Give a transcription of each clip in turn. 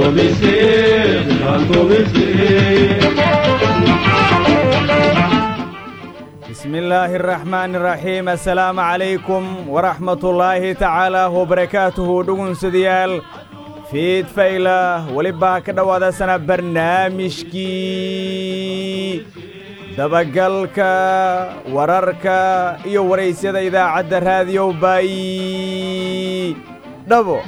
بسم الله الرحمن الرحيم السلام عليكم ورحمة الله تعالى وبركاته دقون سديال فيد فايلة ولبا كدوادا سنة برنامجكي دبقلك وررك iyo waraysyada idaacadda raadiyo bay dhabo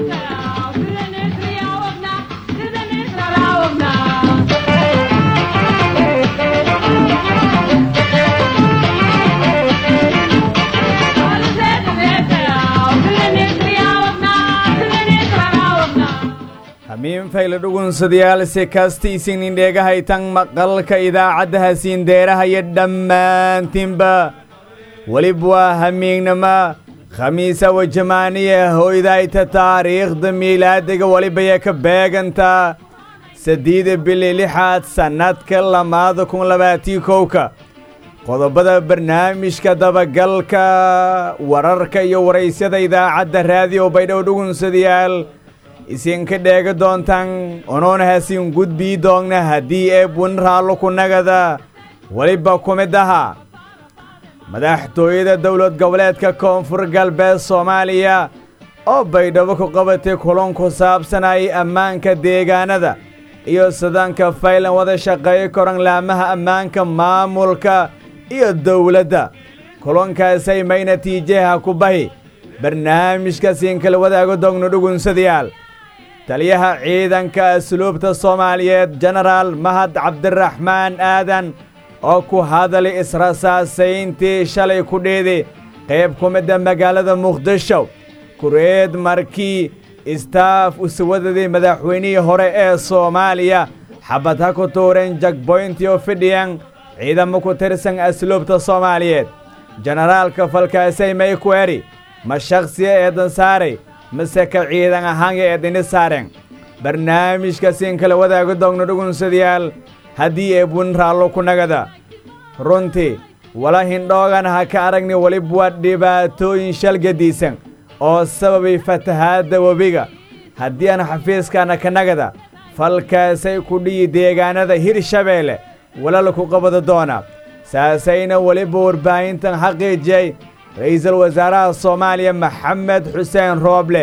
hamiin fayla dhugunsadayaal si kastiisin indheegahay tan maqalka idaacaddaha siindeeraha iyo dhammaantiinba welib waa hamiignama khamiisa wajamaaniya hoydayta taariikhda miilaadiga welibaya ka beegantaa 8 bili 6 sannadka 2021 qodobada barnaamijka dabagalka wararka iyo waraysyada idaacadda raadiyo baydhow dhugunsadayaal isinka dheega doontaan onoona hasiin gudbii doogna haddii eebun raallo ku nagada weliba ku mid aha madaxtooyada dowlad goboleedka koonfur galbeed soomaaliya oo baydhabo ku qabatay kulan ku saabsanayay ammaanka deegaanada iyo sidanka faylan wada shaqeeyo koranlaamaha ammaanka maamulka iyo dowladda kulankaasay may natiijaha ku bahi barnaamijka siinkala wadaago doogno dhugunsadayaal taliyaha ciidanka asluubta soomaaliyeed jenaraal mahad cabdiraxmaan aadan oo ku hadalay israsaasayntii shalay ku dheeday qayb ku midda magaalada muqdisho kureed markii istaaf u suwadaday madaxweynihii hore ee soomaaliya xabad ha ku tuureen jagboyntii oo fidhiyan ciidamo ku tirsan asluubta soomaaliyeed jenaraalka falkaasay may ku eri ma shakhsiya eedan saaray mase ka ciidan ahaanga eedini saaren barnaamijka siin kala wadaago doogno dhugunsadayaal haddii eebun raallo ku nagada runtii wala hindhoogan ha ka aragni welib waa dhibaatooyin shalgadiisan oo sababay fatahaadda webiga haddii aan xafiiskaana ka nagada falkaasay ku dhiyi deegaanada hirshabeelle walala ku qabada doona saasayna weliba warbaahintan xaqiijiyay ra'iisul wasaaraha soomaaliya maxamed xuseen rooble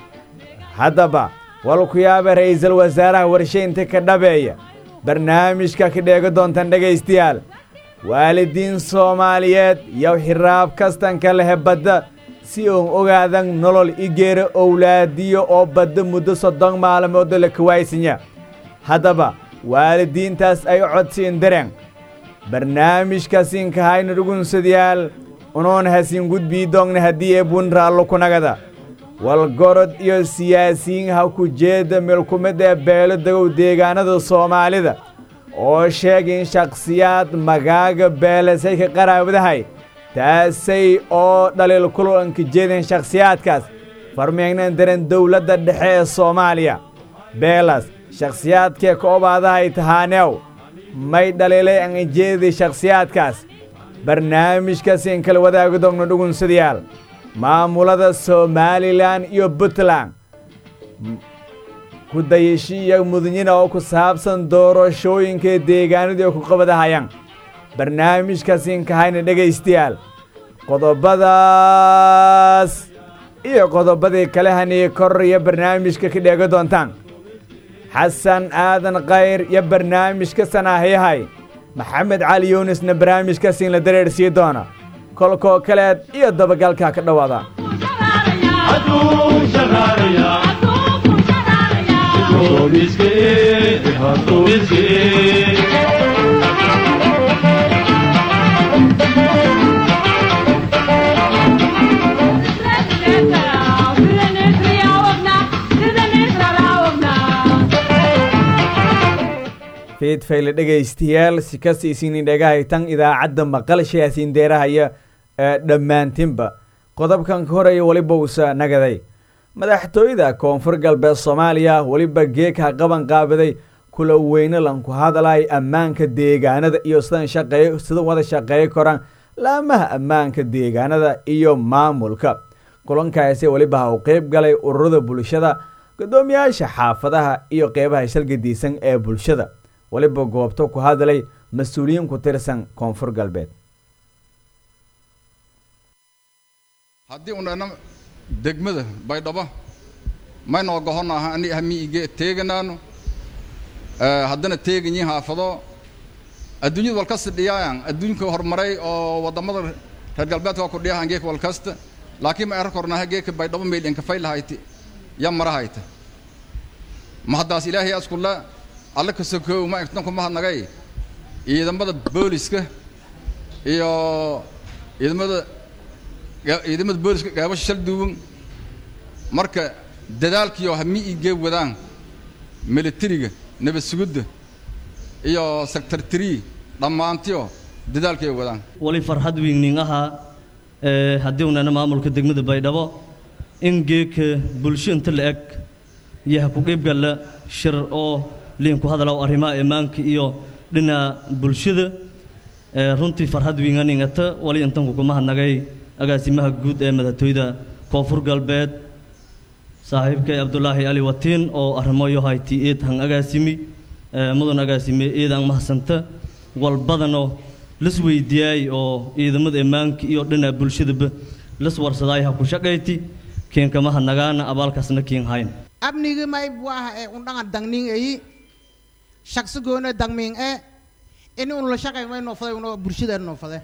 haddaba walku yaaba ra'iisul wasaaraha warshaynta ka dhabeeya barnaamijka ka dheega doontan dhegaystayaal waalidiin soomaaliyeed yow xiraab kastanka lehe badda si uun ogaadan nolol igeera owlaadiyo oo badda muddo 30 maalmood la kawaysanya haddaba waalidiintaas ay codsiin dareen barnaamijka siinka hayna dhugunsadayaal unoon hasiin gudbii doogna haddii eebun raallo ku nagada walgorod iyo siyaasiyiin ha ku jeeda meelkumid ee beelo dagow deegaanada soomaalida oo sheegin shakhsiyaad magaaga beelasay ka qaraabadahay taasay oo dhaliil kulanka jeedeen shakhsiyaadkaas farmeegnan daren dowladda dhexe ee soomaaliya beelas shakhsiyaadkee ka obaadahay tahaaneew may dhaliilay aan jeeday shakhsiyaadkaas barnaamijka siin kala wadaago doogno dhugunsadayaal maamulada somalilan iyo puntland ku dayashiya mudanyina oo ku saabsan doorashooyinka deegaanadii oo ku qabadahayaan barnaamijka siinka hayna dhegaystayaal qodobadaas iyo qodobadii kale haniye kor iyo barnaamijka ka dheega doontaan xasan aadan khayr iyo barnaamijka sanaahiyahay maxamed cali yuunusna barnaamijka siin la dareersii doona kolkoo kaleed iyo dabagalka ka dhowaada fiid fayle dhegaystayaal si kasta isiinin dhegahaytan idaacadda maqalshay siindeerahaya dhammaantinba qodobkan ka horeeya weliba uusa nagaday madaxtooyada koonfur galbeed soomaaliya weliba geeka qaban qaabaday kula weyne lanku hadalay ammaanka deegaanada iyo sida wada shaqeey koraan laamaha ammaanka deegaanada iyo maamulka kulankaasi weliba u qayb galay ururada bulshada gudoomiyaasha xaafadaha iyo qeybaha shalgadiisan ee bulshada waliba goobto ku hadlay mas-uuliyiin ku tirsan koonfur galbeed haddii unana degmada baydhabo mayno gohonaha ani ahmiige teeganaano haddana teeganyi haafado adduunyada walkasta dhiyaayan adduunka horumaray oo wadamada reer galbeedka ku dhiyahan geek walkasta laakiin ma erko kornaha geek baydhabo meelin ka faylahayti ya marahayta ma haddaas ilaahay askulla alla ka soo ma intan kuma hadnagay ciidamada booliska iyo ciidamada booliska gaabasha shal duuban marka dadaalkiyo hamiige wadaan militariga nabad sugidda iyo sector 3 dhamaantiyo dadaalkay wadaan wali farxad weyn ahaa haddii unana maamulka degmada baydhabo in geeka bulshada la eg yaha ku qayb gala shir oo leen ku hadalo arrimaha iimaanka iyo dhina bulshada runtii farxad weyn anigata wali intan ku kuma hadnagay agaasimaha guud ee madaxtooyada koonfur galbeed saaxiibkay Abdullaahi Ali Watiin oo arrimo iyo hayti eed han agaasimi mudan agaasimi eed aan mahsanta walbadano lis weydiiyay oo ciidamada iimaanka iyo dhina bulshada lis warsaday ha ku shaqeyti keen kama hadnagaana abaalkaasna keen hayn abniga may buah ee undanga dangning ay shakhsi goona dangming ee in uu la shaqeeyo may no faday uu bulshada no faday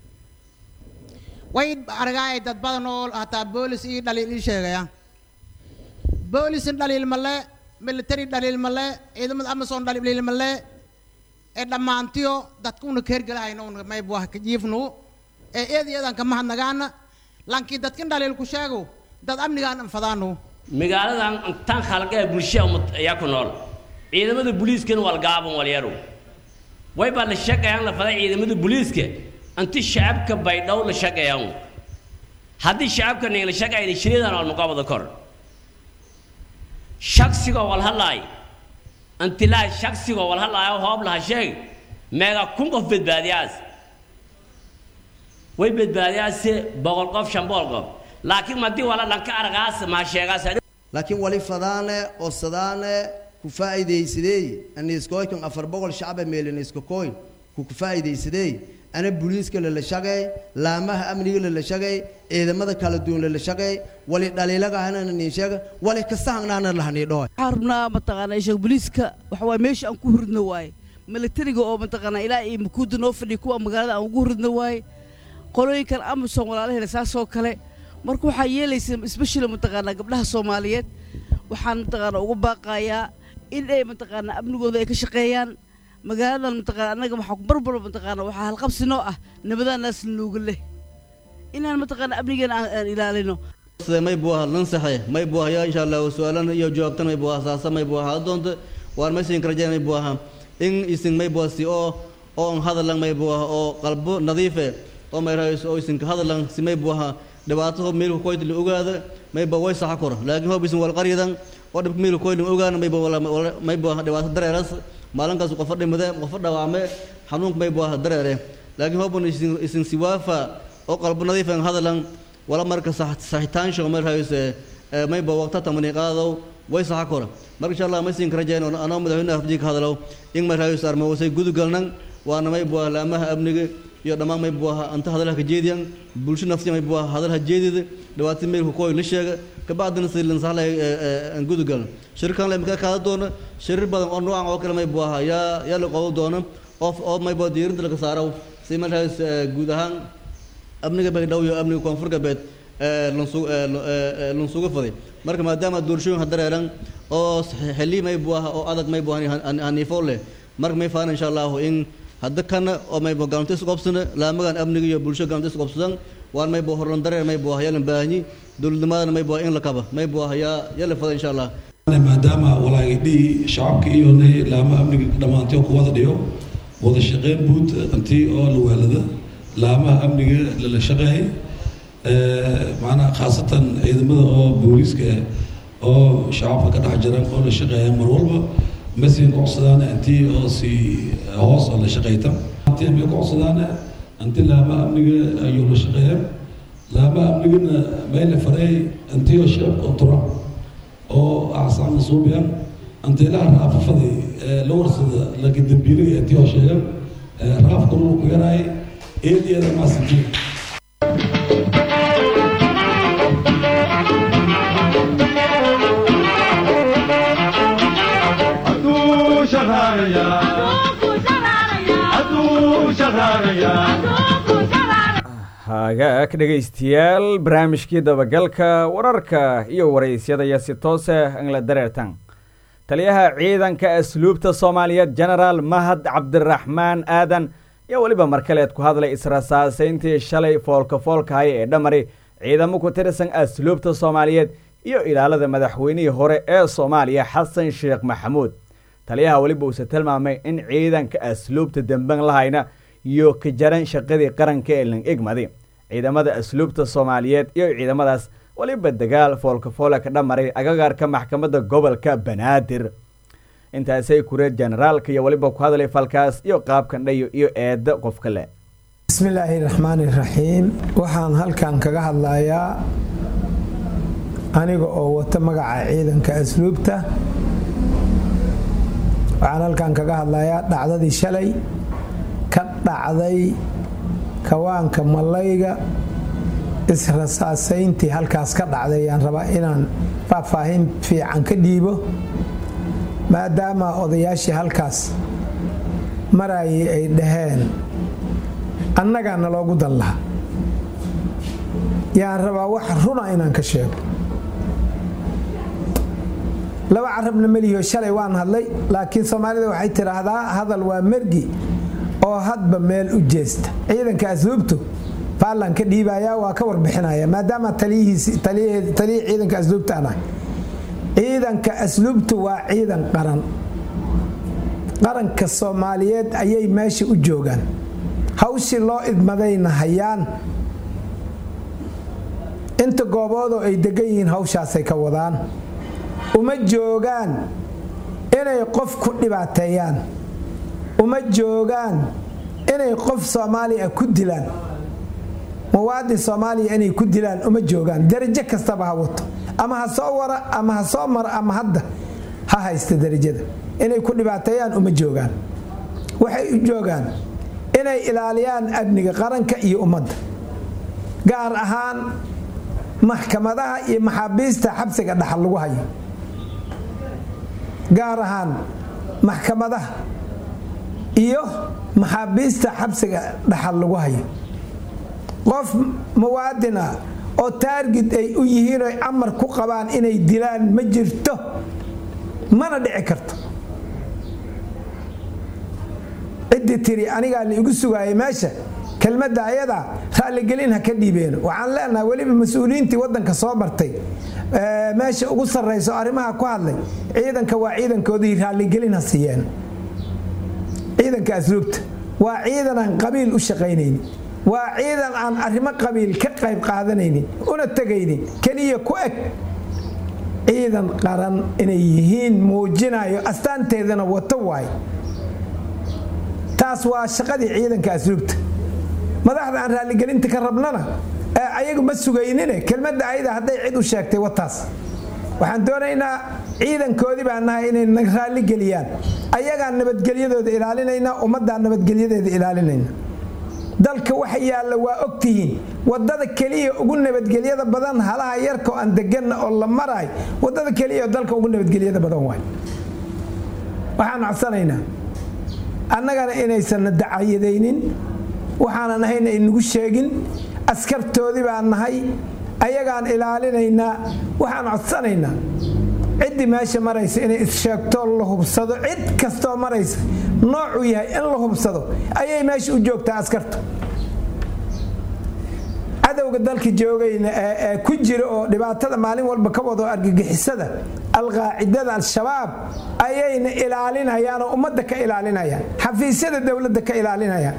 way aragay dad badan oo hata boolis iyo dhaliil sheegaya boolis dhaliil male military dhaliil male ciidamada Amazon dhaliil male ee dhamaantiyo dadkuna keergalahayno may buah ka jiifno ee eedayadan kama hadnagaana laakiin dadkan dhaliil ku sheego dad amnigaan fadaano magaaladan tan khalqay bulshada ayaa ku nool ciidamada booliiska wal gaaban wal yaro way baa la shaqeeyaan la faday ciidamada booliiska anti shacabka baydhabo la shaqeeyaan haddii shacabka la shaqeeyay shiriidan wal muqaabada kor shakhsiga wal halay anti la shakhsiga wal halay hoob la sheeg meega kun qof badbaadiyaas way badbaadiyaas boqol qof shanbool qof laakiin ma dii wala dhanka aragaas ma sheegaas laakiin wali fadaane oo sadaane ku faa'iideysadey an iskooykan 400 shacab meelin iska kooy ku faa'iideysadey ana booliiska la shaqay laamaha amniga la shaqay ciidamada kala duwan la shaqay wali dhaliilaga hanana ni sheega wali ka sahnana la haniidho xarna mataqana sheeg booliiska waxa way meesha aan ku hurdno waay militariga oo mataqana ilaa ay mukuuda noo fadhi kuwa magaalada aan ugu hurdno waay qolooyinkan Amazon walaalaheena saasoo kale marka waxa yeelaysa especially mataqana gabdhaha Soomaaliyeed waxaan mataqana ugu baaqayaa in ay mataqana amnigooda ay ka shaqeeyaan magaalada mataqana anaga waxa barbar mataqana waxa hal qabsino ah nabadana naas looga leh inaan mataqana amnigeena aan ilaalino may buu lan saxay may buu ya insha Allah su'aalan iyo jawaabtan may buu asaasa may buu doonto war ma siin karjeen may buu in isin may buu si oo hadalan may buu oo qalbo nadiif oo may raayis oo isin ka hadalan si may buu dhibaato meel ku qoyd la ogaada may baa way sax kor laakiin hoo bisin wal qariidan oo dhib meel ku qoyd la ogaana may baa dhibaato dareeras maalinkaas qof dhimada qof dhawaame xanuunka may baa dareere laakiin hoo bun isin siwaafa oo qalbo nadiif ah hadalan wala marka saxitaan soo mar hayse may baa waqti tamani qaado way sax kor marka insha Allah ma siin karajeen ana madaxweynaha afjiga ka hadalo in mar hayse armo way gudugalnan waana may baa laamaha amniga iyo dhamaan may buu anta hadalka jeediyan bulsho nafsi may buu hadalka jeedida dhawaatin meel ku la sheega ka baadna silin sahlay aan gudugal shirkan la maka ka doona shirir badan oo noocan oo kale may buu ya la qodo doona oo may buu diirinta laga saaro si markaas guud ahaan amniga baydhabo iyo amniga koonfur galbeed lan suuga faday marka maadaama doorashooyin hadareeran oo xilli may buu oo adag may buu haniifo leh marka may faan insha Allah in hadda kana oo may buu gaantis qabsana laamagan amniga iyo bulshada gaantis qabsadan waan may buu horan dareer may buu hayaan baahni dawladnimada may buu in la kaba may buu ya la fada insha Allah maadaama walaagii shacabka iyo laamaha amniga dhamaantii ku wada dhiyo wada shaqeyn buud antii oo la weelada laamaha amniga la shaqeeyay macna khaasatan ciidamada oo booliiska oo shacabka ka dhex jira oo la shaqeeyay mar walba مسين قصدان أنتي أو سي هوس ولا شقيتم أنتي أمي قصدان أنتي لا ما أمني يولا شقيم لا ما أمني ما يلفري أنتي وشاب قطرة oo acsaana suubiyan anteelaha raafafadii la warsada laga dambiilay ee tii oo sheegan raafka lagu ku yaraay eediyada maasinjir hagaag dhegaystayaal barnaamijkii dabagalka wararka iyo waraysyada iyo si toose angla dareertan taliyaha ciidanka asluubta soomaaliyeed genaraal mahad cabdiraxmaan aadan iyo weliba markaleed ku hadlay israsaasayntii shalay foolka-foolkahay ee dhamari ciidamo ku tirsan asluubta soomaaliyeed iyo ilaalada madaxweynihii hore ee soomaaliya xasan sheekh maxamuud taliyaha weliba uuse tilmaamay in ciidanka asluubta demban lahayna iyo ka jaran shaqadii qaranka ee lang egmaday ciidamada asluubta soomaaliyeed iyo ciidamadaas weliba dagaal foolka-foola ka dhamaray agagaarka maxkamadda gobolka banaadir intaasay kureed generaalka iyo weliba ku hadlay falkaas iyo qaabkandhayo iyo eedda qofka le bismillaahi raxmaani raxiim waxaan halkan kaga hadlayaa aniga oo wata magaca ciidanka asluubta waxaan halkan kaga hadlayaa dhacdadii shalay ka dhacday kawaanka malayga israsaasayntii halkaas ka dhacday ayaan rabaa inaan faahfaahin fiican ka dhiibo maadaama odayaashii halkaas marayay ay dhaheen annagaana loogu dan lahaa yaan rabaa wax runa inaan ka sheego laba carabna melihioo shalay waan hadlay laakiin soomaalida waxay tidhaahdaa hadal waa mergi oo hadba meel u jeesta ciidanka asluubtu faallan ka dhiibayaa waa ka warbixinaya maadaama taliyihii ciidanka asluubta aan ahay ciidanka asluubtu waa ciidan qaranka soomaaliyeed ayay meesha u joogaan hawshii loo idmadayna hayaan inta gooboodoo ay degan yihiin hawshaasay ka wadaan uma joogaan inay qof ku dhibaateeyaan uma joogaan inay qof soomaaliya ku dilaan muwaadin soomaaliya inay ku dilaan uma joogaan darajo kastaba ha wato ama ha soo wara ama ha soo mara ama hadda ha haysta darajada inay ku dhibaateeyaan uma joogaan waxay u joogaan inay ilaaliyaan amniga qaranka iyo ummadda gaar ahaan maxkamadaha iyo maxaabiista xabsiga dhaxal lagu hayo gaar ahaan maxkamadaha iyo maxaabiista xabsiga dhaxal lagu hayo qof muwaadin ah oo taargid ay u yihiin oo amar ku qabaan inay dilaan ma jirto mana dhici karto ciddii tiri anigaa la igu sugaayay meesha kelmadda ayada raalligelin ha ka dhiibeeno waxaan leenahay weliba mas-uuliyiintii waddanka soo martay meesha ugu sarrayso arrimaha ku hadlay ciidanka waa ciidankoodii raalligelin ha siiyeen ciidanka asluubta waa ciidan aan qabiil u shaqaynaynin waa ciidan aan arrimo qabiil ka qayb qaadanaynin una tegaynin keliya ku eg ciidan qaran inay yihiin muujinayo astaanteedana wato waaye taas waa shaqadii ciidanka asluubta madaxda aan raalligelinta ka rabnana ayagu ma sugaynine kelmadda ayada hadday cid u sheegtay wataas waxaan doonaynaa ciidankoodii baan nahay inay na raalligeliyaan ayagaan nabadgelyadooda ilaalinaynaa ummaddaa nabadgelyadeeda ilaalinayna dalka waxa yaalla waa ogtihiin wadada keliya ugu nabadgelyada badan halaha yarka oo aan deganna oo la maraay wadada keliya oo dalka ugu nabadgelyada badan waay waxaan codsanaynaa annagana inaysan na dacayadaynin waxaanan ahayn ay nagu sheegin askartoodii baan nahay ayagaan ilaalinaynaa waxaan codsanaynaa ciddii meesha maraysa inay issheegto la hubsado cid kastoo maraysa noocuu yahay in la hubsado ayay meesha u joogtaa askartu cadowga dalka joogayna ee ku jira oo dhibaatada maalin walba ka wado argagixisada alqaacidada al-shabaab ayayna ilaalinayaan oo ummadda ka ilaalinayaan xafiisyada dowladda ka ilaalinayaan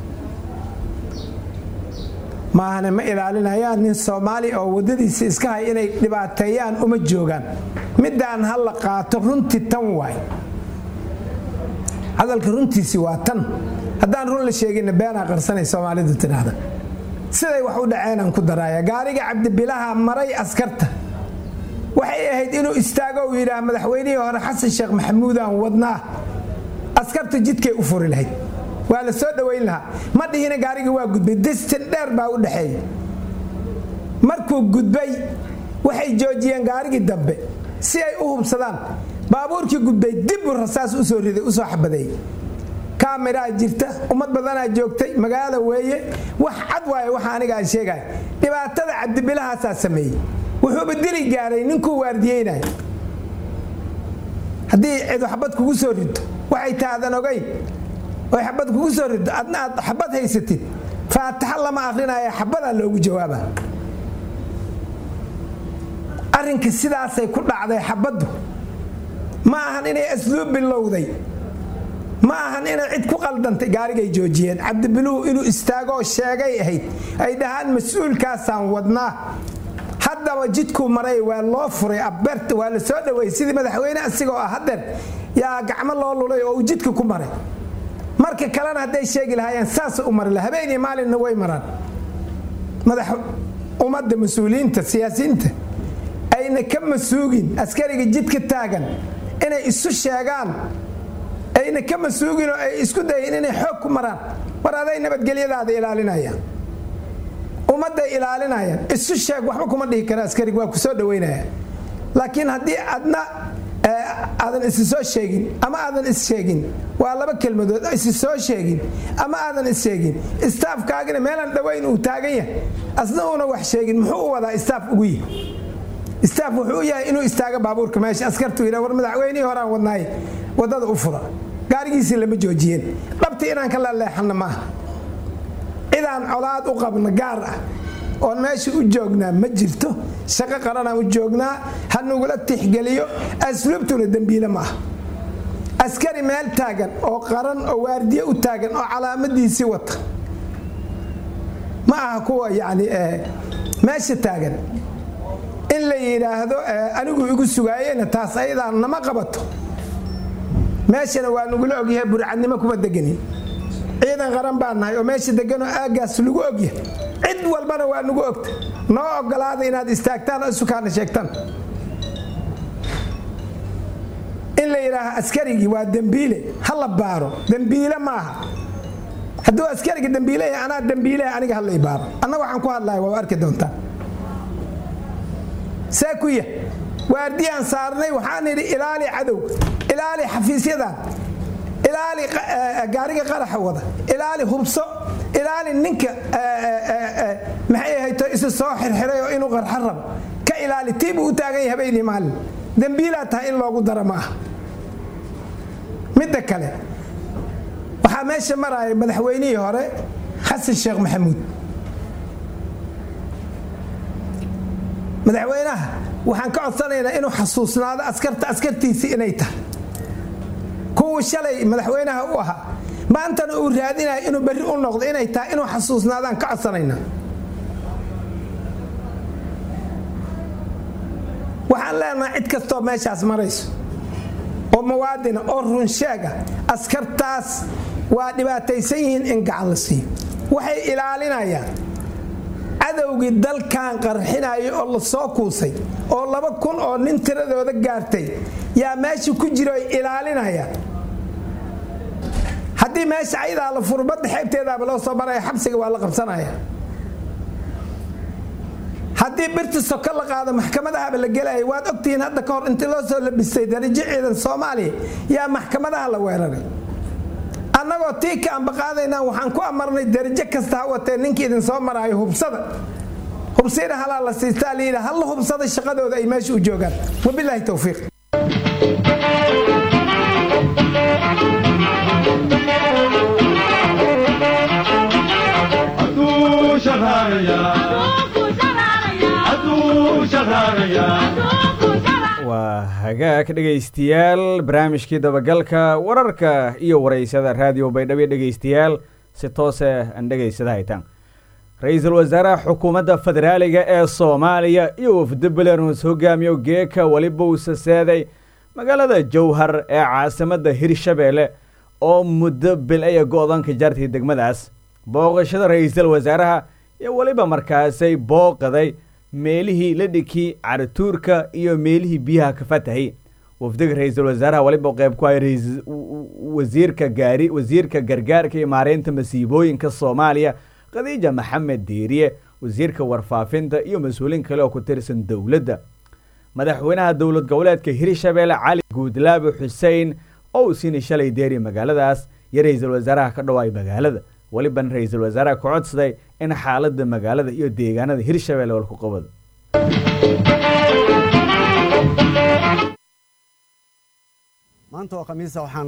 maahane ma ilaalinayaan nin soomaali oo waddadiisa iska hay inay dhibaateeyaan uma joogaan midaan ha la qaato runtii tan waay hadalka runtiisi waa tan haddaan run la sheegina beenaa qarsanay soomaalidu tidhaahda siday wax u dhaceenaan ku daraaya gaariga cabdibilaha maray askarta waxay ahayd inuu istaago uu yidhaah madaxweynihii hore xasan sheekh maxamuud aan wadnaa askartu jidkay u furi lahayd waa la soo dhoweyn lahaa ma dhihina gaarigii waa gudbay distan dheer baa u dhexeeyay markuu gudbay waxay joojiyeen gaarigii dambe si ay u hubsadaan baabuurkii gudbay dib u rasaas u soo riday u soo xabadeeyay kaamiraa jirta ummad badanaa joogtay magaalo weeye wax cad waaye waxa aniga aan sheegay dhibaatada cabdibilahaasaa sameeyey wuxuuba dili gaaray ninkuu waardiyeynay haddii cid xabad kugu soo rido waxay taadan ogeyn oo xabad kugu soo rido adna aad xabad haysatid faataxa lama akrinaya xabadaa loogu jawaaba arrinka sidaasay ku dhacday xabaddu ma ahan inay asluub bilowday ma ahan inay cid ku qaldantay gaarigay joojiyeen cabdibiluhu inuu istaago sheegay ahayd ay dhahaan mas-uulkaasaan wadnaa haddaba jidkuu maray waa loo furay abert waa la soo dhoweeyey sidii madaxweyne asigoo ah hadeer yaa gacmo loo lulay oo uu jidka ku maray marka kalena hadday sheegi lahaayeen saas u mari lahaa habeenii maalinna way maraan madax ummadda mas-uuliyiinta siyaasiyiinta ayna ka masuugin askariga jidka taagan inay isu sheegaan ayna ka masuugin oo ay isku dayeen inay xoog ku maraan war aday nabadgelyadaada ilaalinayaan ummadday ilaalinayaan isu sheeg waxba kuma dhihi kara askariga waa ku soo dhoweynaya laakiin haddii adna aadan isi soo sheegin ama aadan is sheegin waa laba kelmadood isi soo sheegin ama aadan is sheegin istaafkaagina meelaan dhoweyn uu taagan yahay asna uuna wax sheegin muxuu u wadaa istaaf ugu yihi istaaf wuxuu yahay inuu istaaga baabuurka meesha askartu yidhaa war madaxweynihii horaan wadnaaye waddada u fura gaarigiisii lama joojiyeen dhabtii inaan ka laleexanna maaha cidaan colaad u qabna gaar ah oon meesha u joognaa ma jirto shaqo qaranaan u joognaa ha nugula tixgeliyo asluubtuna dembiile ma aha askari meel taagan oo qaran oo waardiye u taagan oo calaamadiisii wata ma aha kuwa yacni meesha taagan in la yidhaahdo anigu igu sugaayena taas ayadaan nama qabato meeshana waa nugula ogyahay burcadnimo kuma deganin ciidan qaran baan nahay oo meesha deganoo aagaas lagu ogyahay cid walbana waa nagu ogta noo ogolaada inaad istaagtaan oo isukaana sheegtaan in la yidhaaha askarigii waa dembiile ha la baaro dembiile maaha hadduu askariga dembiile yahay anaa dembiile aniga ha lay baaro anna waxaan ku hadlaya waa arki doontaan see ku yah waardiyaan saarnay waxaan idhi ilaali cadowga ilaali xafiisyadan ilaali gaariga qaraxa wada ilaali hubso ilaali ninka maxay ahayto isu soo xirxiray oo inuu qarxa rabo ka ilaali tiibuu u taagan yahay habeenii maalin dembiilaa tahay in loogu daro ma aha midda kale waxaa meesha maraya madaxweynihii hore xasan sheekh maxamuud madaxweynaha waxaan ka codsanaynaa inuu xasuusnaado askartiisii inay tahay kuwii shalay madaxweynaha u ahaa maantana uu raadinayo inuu berri u noqdo inay tahay inuu xasuusnaadaan ka codsanaynaa waxaan leenahay cid kastoo meeshaas marayso oo muwaadina oo runsheega askartaas waa dhibaataysan yihiin in gacan la siiyo waxay ilaalinayaan cadowgii dalkan qarxinayo oo la soo kuusay oo 2,000 oo nin tiradooda gaartay yaa meesha ku jiro ay ilaalinayaan haddii meesha ayadaa la furbadda xeebteedaaba loo soo maraya xabsiga waa la qabsanaya haddii birta soko la qaado maxkamadahaba la gelaya waad ogtihiin hadda ka hor intii loo soo labistay darajo ciidan soomaaliya yaa maxkamadaha la weeraray annagoo tii ka ambaqaadaynaa waxaan ku amarnay darajo kasta ha watee ninkii idin soo maraayo hubsada hubsiina halaa la siistaa la yidhaha halla hubsada shaqadooda ay meesha u joogaan wabilaahi towfiiq waa hagaag dhegaystayaal barnaamijkii dabagalka wararka iyo waraysada raadiyo baydhabo dhegaystayaal si toose aan dhegaysada haytaan ra-iisul wasaaraha xukuumadda federaaliga ee soomaaliya iyo wafdi belarus hogaamiyo geeka weliba uu saseeday magaalada jowhar ee caasimadda hirshabeelle oo muddo bil aya go-doonka jaartay degmadaas booqashada ra-iisul wasaaraha iyo weliba markaasay booqaday meelihii la dhikii carituurka iyo meelihii biyaha ka fatahay wafdiga ra-iisul wasaaraha waliba qayb ku hay wasiirka gargaarka iyo maareynta masiibooyinka soomaaliya khadiija maxamed diiriye wasiirka warfaafinta iyo mas-uuliin kale oo ku tirsan dowladda madaxweynaha dowlad goboleedka hirshabeelle cali guudlaabe xuseen oo uu siinay shalay deeri magaaladaas iyo ra-iisul wasaaraha ka dhawaay magaalada waliban ra-iisul wasaaraha ku codsaday in xaaladda magaalada iyo deegaanada hirshabeelle walku qabado maanta oo khamiisa waxaan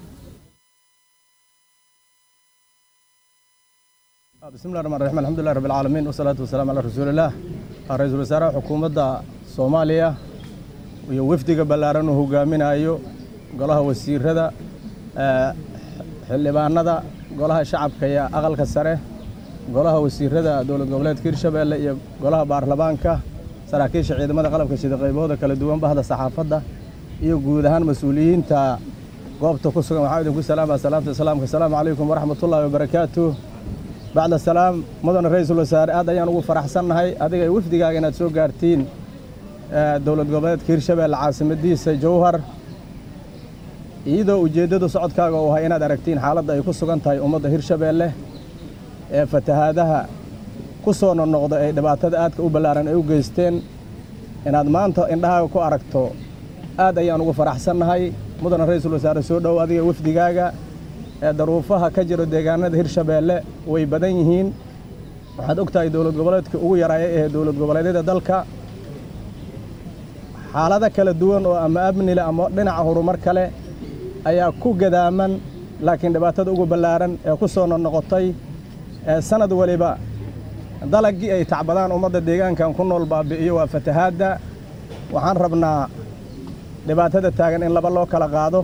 bismillahi rahmaani rahiim alxamdulillahi rabbil caalamiin wasalaatu wasalaamu calaa rasuulillaah ra-iisul wasaaraha xukuumadda soomaaliya iyo wafdiga ballaaran uu hogaaminayo golaha wasiirada xildhibaanada golaha shacabka iyo aqalka sare golaha wasiirada dowlad goboleedka hirshabeelle iyo golaha baarlamaanka saraakiisha ciidamada qalabka sida qaybahooda kala duwan bahda saxaafadda iyo guud ahaan mas-uuliyiinta goobta ku sugan waxaa idinku salaamaa salaamta islaamka asalaamu calaykum waraxmatullaahi wabarakaatuh bacda salaam mudane ra-iisul wasaare aad ayaan ugu faraxsannahay adiga iyo wafdigaaga inaad soo gaartiin dowlad goboleedka hirshabeelle caasimadiisa jowhar iyadoo ujeeddada socodkaaga uu ahay inaad aragtiin xaaladda ay ku sugan tahay ummadda hirshabeelle ee fatahaadaha ku soo noqnoqda ee dhibaatada aadka u ballaaran ay u geysteen inaad maanta indhahaaga ku aragto aad ayaan ugu faraxsannahay mudane ra-iisul wasaare soo dhow adiga wafdigaaga ee daruufaha ka jiro deegaanada hirshabeelle way badan yihiin waxaad og tahay dowlad goboleedka ugu yaraaya ee dowlad goboleedyada dalka xaalado kala duwan oo ama amnile ama dhinaca horumar kale ayaa ku gadaaman laakiin dhibaatada ugu ballaaran ee ku soo noqotay sanad waliba dalaggii ay tacbadaan ummadda deegaankan ku nool baabi'iyo waa fatahaadda waxaan rabnaa dhibaatada taagan in laba loo kala qaado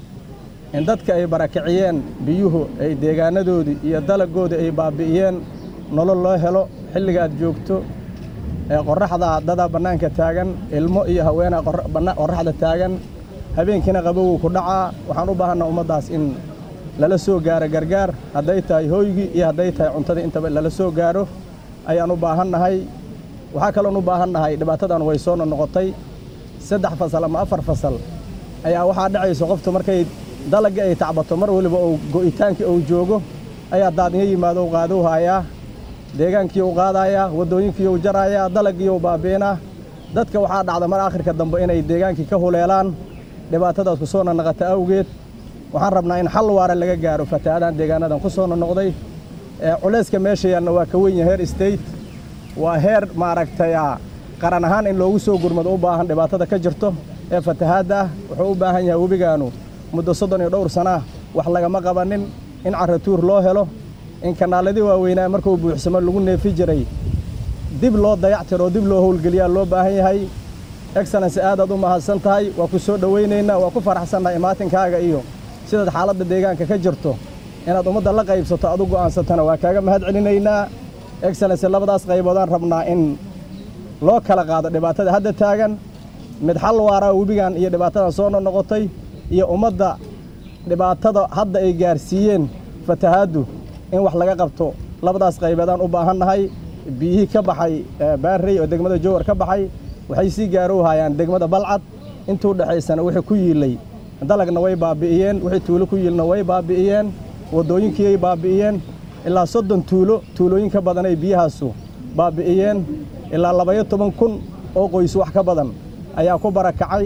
in dadka ay barakiciyeen biyuhu ay deegaanadoodii iyo dalaggoodii ay baabi'iyeen nolol loo helo xilliga aad joogto ee qorraxda dadaa bannaanka taagan ilmo iyo haweenaa qorraxda taagan habeenkiina qabowgu ku dhacaa waxaan u baahanaa ummaddaas in lala soo gaaro gargaar hadday tahay hooygii iyo hadday tahay cuntadii intaba lala soo gaaro ayaan u baahannahay waxaa kaloon u baahannahay dhibaatadan way soo noqotay 3 fasal ama 4 fasal ayaa waxaa dhacayso qoftu markay dalagga ay tacbato mar waliba oo go'itaankii uu joogo ayaa daadniyo yimaado u qaado hayaa deegaankii uu qaadayaa wadooyinkii uu jarayaa dalaggii uu baabiinaa dadka waxaa dhacda mar aakhirka dambe inay deegaankii ka huleelaan dhibaatadaas ku soo noqota awgeed waxaan rabnaa in xal waara laga gaaro fatahaadahan deegaanadan ku soo noqday culayska meesha yaalna waa ka weyn yahay heer state waa heer maaragtay qaran ahaan in loogu soo gurmado u baahan dhibaatada ka jirto ee fatahaadda wuxuu u baahan yahay webigaanu muddo 30 iyo dhowr sana wax lagama qabanin in caratuur loo helo in kanaaladii waaweynaa markuu buuxsamo lagu neefi jiray dib loo dayactiro dib loo howlgeliyaa loo baahan yahay excellence aad u mahadsan tahay waa ku soo dhaweynaynaa waa ku faraxsannahay imaatinkaaga iyo sidaad xaaladda deegaanka ka jirto inaad ummadda la qaybsato adu go'aansatana waa kaaga mahad celinaynaa excellence labadaas qayboodaan rabnaa in loo kala qaado dhibaatada hadda taagan mid xal waara webigan iyo dhibaatadan soo noqotay iyo ummadda dhibaatada hadda ay gaarsiiyeen fatahaaddu in wax laga qabto labadaas qayboodaan u baahannahay biyihii ka baxay baarrey oo degmada jowhar ka baxay waxay sii gaarowhayaan degmada balcad intuu dhaxaysana wixii ku yiilay dalagna way baabi'iyeen wixii tuulo ku yiilna way baabi'iyeen wadooyinkii ay baabi'iyeen ilaa 30 tuulooyin ka badan ay biyahaasu baabi'iyeen ilaa 12,000 oo qoys wax ka badan ayaa ku barakacay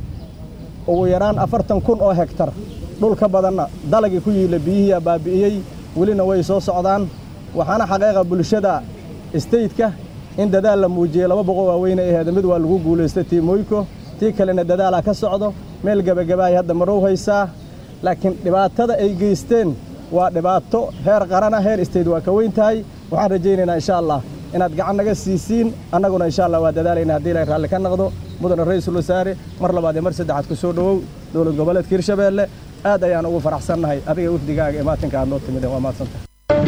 ugu yaraan 40,000 oo hektar dhul ka badanna dalagii ku yiilay biyihii baabi'iyey welina way soo socdaan waxaana xaqiiqa bulshada state-ka in dadaal la muujiyay 200 waaweyn ee mid waa lagu guuleystay tiimooyinka tii kalena dadaala ka socdo meel gabagabaay hadda marow haysaa laakiin dhibaatada ay geysteen waa dhibaato heer qarana heer state waa ka weyn tahay waxaan rajaynaynaa insha Allah inaad gacan naga siisiin annaguna insha Allah waa dadaalayna haddii la raalli ka noqdo mudane ra-iisul wasaare mar labaad iyo mar saddexaad ku soo dhawow dowlad goboleedka Hirshabeelle aad ayaan ugu faraxsannahay adiga wafdigaaga imaatinka aad noo timid waa mahadsantahay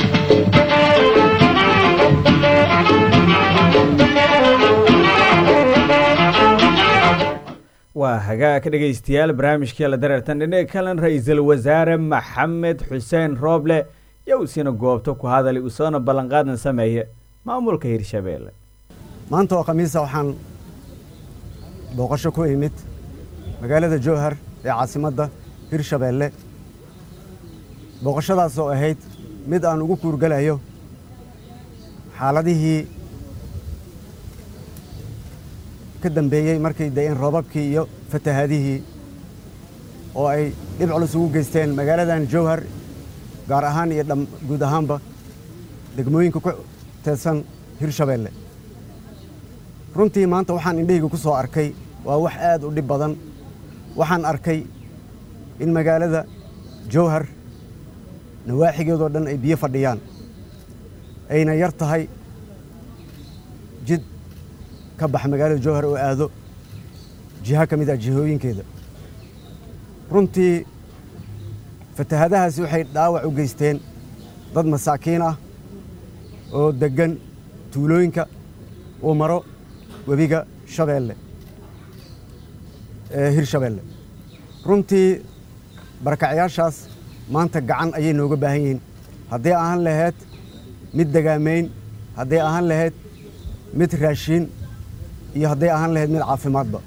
waa hagaa ka dhegaystayaal barnaamijkii la dareertan dhinaca kalan ra-iisul wasaare maxamed xuseen rooble yow sina goobto ku hadalay usoona ballanqaadan sameeye maamulka Hirshabeelle maanta oo khamiisa waxaan booqasho ku imid magaalada jowhar ee caasimadda hirshabeelle booqashadaas oo ahayd mid aan ugu kuurgalayo xaaladihii ka dambeeyey markay da'een roobabkii iyo fatahaadihii oo ay dhib culus ugu geysteen magaaladan jowhar gaar ahaan iyo guud ahaanba degmooyinka ku teedsan hirshabeelle runtii maanta waxaan indhahayga ku soo arkay waa wax aad u dhib badan waxaan arkay in magaalada jowhar nawaaxigeedoo dhan ay biyo fadhiyaan ayna yar tahay jid ka bax magaalada jowhar oo aado jiha ka mid ah jihooyinkeeda runtii fatahaadahaasi waxay dhaawac u geysteen dad masaakiin ah oo deggan tuulooyinka uu maro webiga shabeelle ee hirshabeelle runtii barakacayaashaas maanta gacan ayay nooga baahan yihiin hadday ahaan lahayd mid degaamayn hadday ahaan lahayd mid raashiin iyo hadday ahaan lahayd mid caafimaadba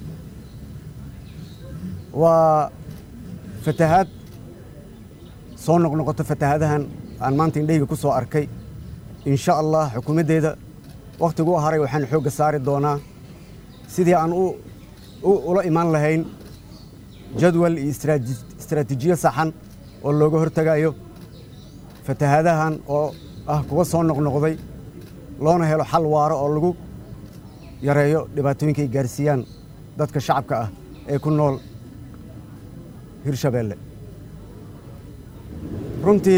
waa fatahaad soo noqnoqoto fatahaadahan aan maanta indhahayga ku soo arkay insha allah xukuumaddeeda wakhtigu u haray waxaan xoogga saari doonaa sidii aan ula imaan lahayn jadwal iyo istaraatiijiyo saxan oo looga hortagayo fatahaadahan oo ah kuwa soo noqnoqday loona helo xal waaro oo lagu yareeyo dhibaatooyinka ay gaarsiiyaan dadka shacabka ah ee ku nool hirshabeelle runtii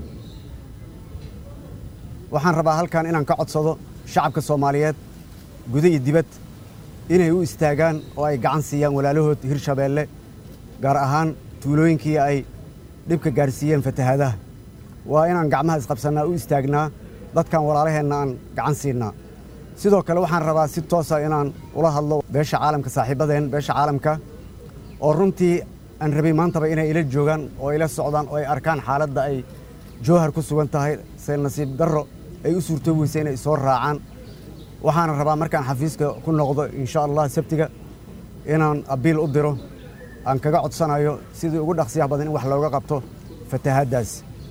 waxaan rabaa halkan inaan ka codsado shacabka soomaaliyeed guda iyo dibad inay u istaagaan oo ay gacan siiyaan walaalahood hirshabeelle gaar ahaan tuulooyinkii ay dhibka gaarsiiyeen fatahaadaha waa inaan gacmaha isqabsannaa u istaagnaa dadkan walaalaheenna aan gacan siinaa sidoo kale waxaan rabaa si toosa inaan ula hadlo beesha caalamka saaxiibadeen beesha caalamka oo runtii aan rabay maantaba inay ila joogaan oo ila socdaan oo ay arkaan xaaladda ay jowhar ku sugan tahay se nasiib darro ay u suurtoobi weysay inay soo raacaan waxaana rabaa markaan xafiiska ku noqdo insha allah sabtiga inaan abiil u diro aan kaga codsanayo sidii ugu dhaqsiyaha badan in wax looga qabto fatahaaddaas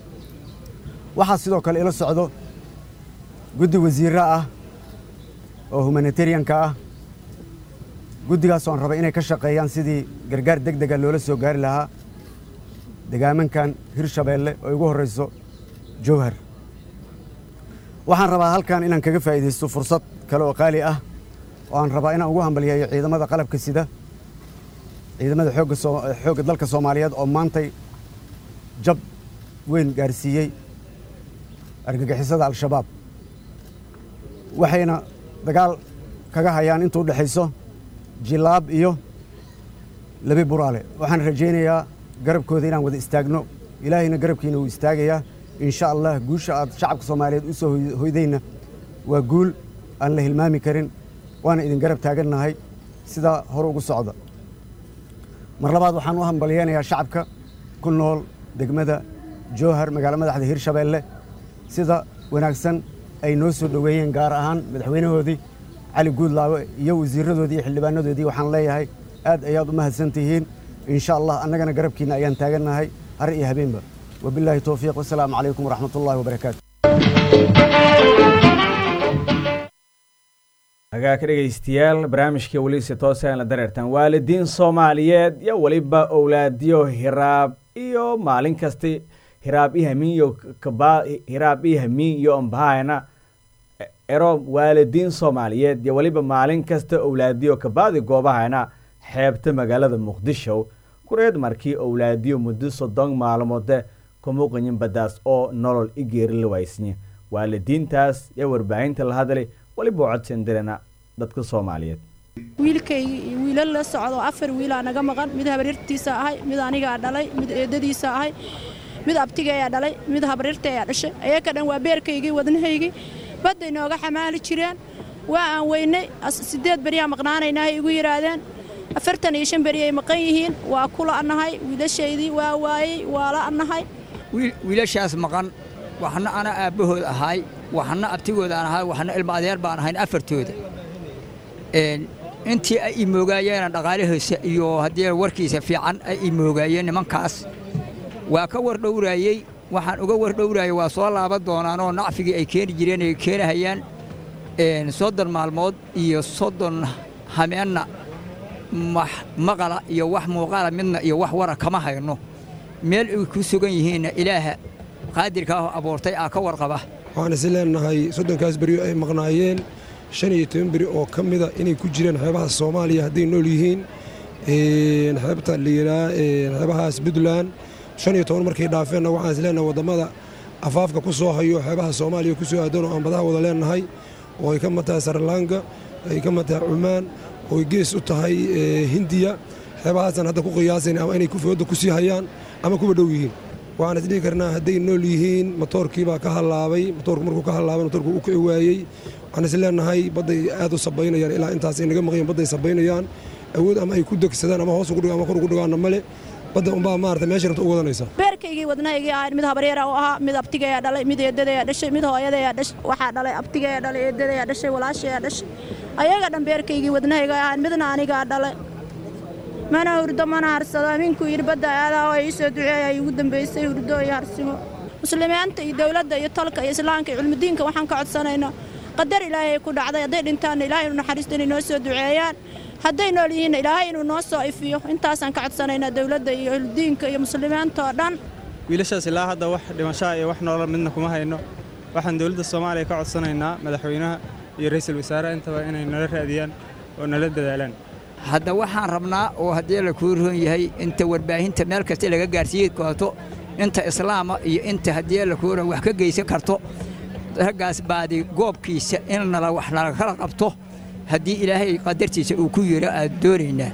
waxaa sidoo kale ila socdo guddi wasiirra ah oo humanitarianka ah guddigaas oon rabay inay ka shaqeeyaan sidii gargaar deg dega loola soo gaari lahaa degaamankan hirshabeelle oo ugu horrayso jowhar waxaan rabaa halkan inaan kaga faa'iidaysto fursad kale oo qaali ah oo aan rabaa inaan ugu hambalyeeyo ciidamada qalabka sida ciidamada xoogga dalka soomaaliyeed oo maantay jab weyn gaarsiiyey argagixisada al-shabaab waxayna dagaal kaga hayaan inta u dhexayso jilaab iyo labi buraale waxaan rajaynayaa garabkooda inaan wada istaagno ilaahayna garabkiina wuu istaagayaa insha allah guusha aad shacabka soomaaliyeed u soo hoydayna waa guul aan la hilmaami karin waana idin garab taagannahay sidaa hore ugu socda mar labaad waxaan u hambalyeynayaa shacabka ku nool degmada jowhar magaalo madaxda hirshabeelle sida wanaagsan ay noo soo dhoweeyeen gaar ahaan madaxweynahoodii cali guudlaawe iyo wasiiradoodii iyo xildhibaanadoodii waxaan leeyahay aad ayaad u mahadsan tihiin insha allah annagana garabkiina ayaan taagannahay har iyo habeenba wabilaahi towfiiq wasalaamu calaykum waraxmat ullahi wabarakaatu hagaa ka dhegaystayaal barnaamijkii weliise toose aan la dareertaan waalidiin soomaaliyeed iyo weliba owlaadiyo hiraab iyo maalin kasta hiraab iyo hamiin iyo ambahayna ero waalidiin soomaaliyeed iyo weliba maalin kasta owlaadiyo kabaadi goobahayna xeebta magaalada muqdisho kureed markii owlaadiyo muddo 30 maalmoode kumuuqanyin badaas oo nolol i geeri la waysanya waalidiintaas iyo warbaahinta la hadlay waliba codsan dirana dadka Soomaaliyeed wiilkayga iyo wiilal la socdo 4 wiil anaga maqan mid habarirtiisa ahay mid aniga dhalay mid eedadiisa ahay mid abtigaya dhalay mid habarirtay dhashay ayaga dhan waa beerkayga wadnahayga baday nooga xamaali jireen waa aan weynay 8 bariya maqnaanaynaa igu yiraahdeen 45 bariya maqan yihiin waa kula anahay wiilashaydii waa la anahay wiilashaas maqan waxna ana aabahood ahay waxna abtigooda aan ahay waxna ilma adeer baan ahayn afartooda intii ay imoogaayeen dhaqaalihiisa iyo haddii warkiisa fiican ay imoogaayeen nimankaas waa ka wardhowraayey waxaan uga wardhowraayay waa soo laaban doonaan oo nacfigii ay keeni jireen ay keenahayaan 30 maalmood iyo 30 hameenna maqala iyo wax muuqaala midna iyo wax wara kama hayno meel ay ku sugan yihiin ilaaha qaadirka ah abuurtay ka warqaba waxaan is leenahay 30kaas bari ay maqnaayeen 15 bari oo kamida inay ku jireen xeebaha Soomaaliya haday nool yihiin xeebta liiraa xeebahaas Puntland 15 markay dhaafeen waxaan is leenahay wadamada afaafka ku soo hayo xeebaha Soomaaliya ku soo aadan oo aan badaha wada leenahay oo ay ka mataa Sri Lanka ay ka mataa Oman oo gees u tahay Hindiya xeebahaasan hadda ku qiyaaseen ama inay ku foodo ku sii hayaan ama ku dhow yihiin waxaan is dhihi karnaa haday nool yihiin matoorkii baa ka halaabay matoorku markuu ka halaabay matoorku uu ka waayay waxaan is leenahay baday aad u sabaynayaan ilaa intaas inaga maqan baday sabaynayaan awood ama ay ku degsadaan ama hoos ugu dhigaan ama kor ugu dhigaan male badda unbaa maartay meesha rabta ugu wadanaysa beerkaygii wadnahaygii ahayd mid habaryara oo ahaa mid abtigeeya dhalay mid eedadeeya dhashay mid hooyadeeya dhashay waxaa dhalay abtigeeya dhalay eedadeeya dhashay walaasheeya dhashay ayaga dhan beerkaygii wadnahayga ahayd midna anigaa dhalay mana hurdo mana harsado aminku yiri badda aadaa oo ay soo duceeyay ugu dambeysay hurdo iyo harsimo muslimiinta iyo dawladda iyo talka iyo islaamka iyo cilmidiinka waxaan ka codsanaynaa qadar ilaahay ku dhacday haday dhintaan ilaahay inuu naxariisto inay noo soo duceeyaan haday nool yihiin ilaahay inuu noo soo ifiyo intaasaan ka codsanaynaa dawladda iyo cilmidiinka iyo muslimiinta oo dhan wiilashaas ilaa hadda wax dhimasho iyo wax nolol midna kuma hayno waxaan dawladda Soomaaliya ka codsanaynaa madaxweynaha iyo ra'iisul wasaaraha intaba inay nala raadiyaan oo nala dadaalaan hadda waxaan rabnaa oo haddii la ku roon yahay inta warbaahinta meel kasta laga gaarsiin karto inta islaama iyo inta haddii la ku roon wax ka geysan karto ragaas baadi goobkiisa in nala wax nala kala qabto haddii ilaahay qadartiisa uu ku yiri aad doonaynaa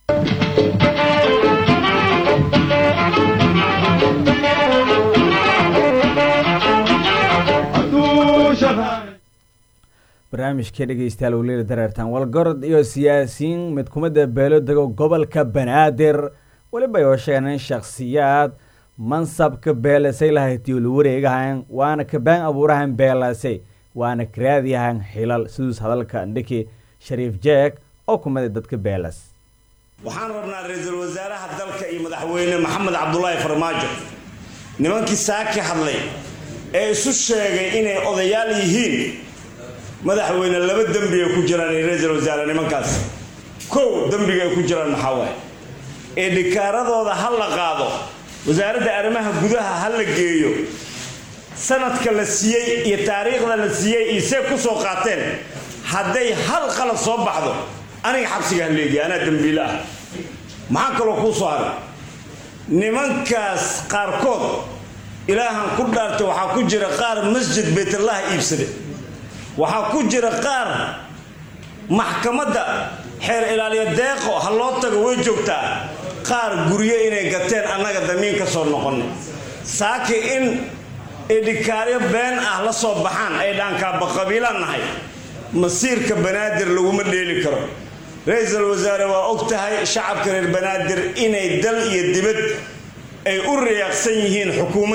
barnaamijka dhegeystayaal waliila dareertaan walgorod iyo siyaasiyiin mid kumada beelo dego gobolka Banaadir waliba ay sheegeen in shakhsiyaad mansabka beelasay lahayd iyo wareegahan waana ka baan abuurahan beelasay waana karaadiyahan xilal sidoo hadalka ndiki Shariif Jeek oo kumada dadka beelas waxaan rabnaa ra'iisul wasaaraha dalka iyo madaxweyne Maxamed Cabdullaahi Farmaajo nimankii saaki hadlay ee isu sheegay inay odayaal yihiin madaxweyne laba dambi ay ku jiraan ra'iisul wasaare nimankaas koow dambiga ay ku jiraan maxaa waay ee dhikaaradooda hal la qaado wasaaradda arrimaha gudaha hal la geeyo sanadka la siiyay iyo taariikhda la siiyay isee ku soo qaateen hadday hal qalad soo baxdo aniga xabsiga leeyahay ana dambiila maxaa kaloo ku soo haray nimankaas qaarkood ilaahan ku dhaartay waxa ku jira qaar masjid baytullah iibsaday waxa ku jira qaar maxkamadda xeer ilaaliyo deeqo ha loo tago way joogtaa qaar guriye inay gateen annaga damiin ka soo noqon saaki in edikaariyo been ah la soo baxaan ay dhaanka qabiilanahay masiirka Banaadir laguma dheeli karo ra'iisul wasaare waa ogtahay shacabka reer Banaadir inay dal iyo dibad ay u riyaaqsan yihiin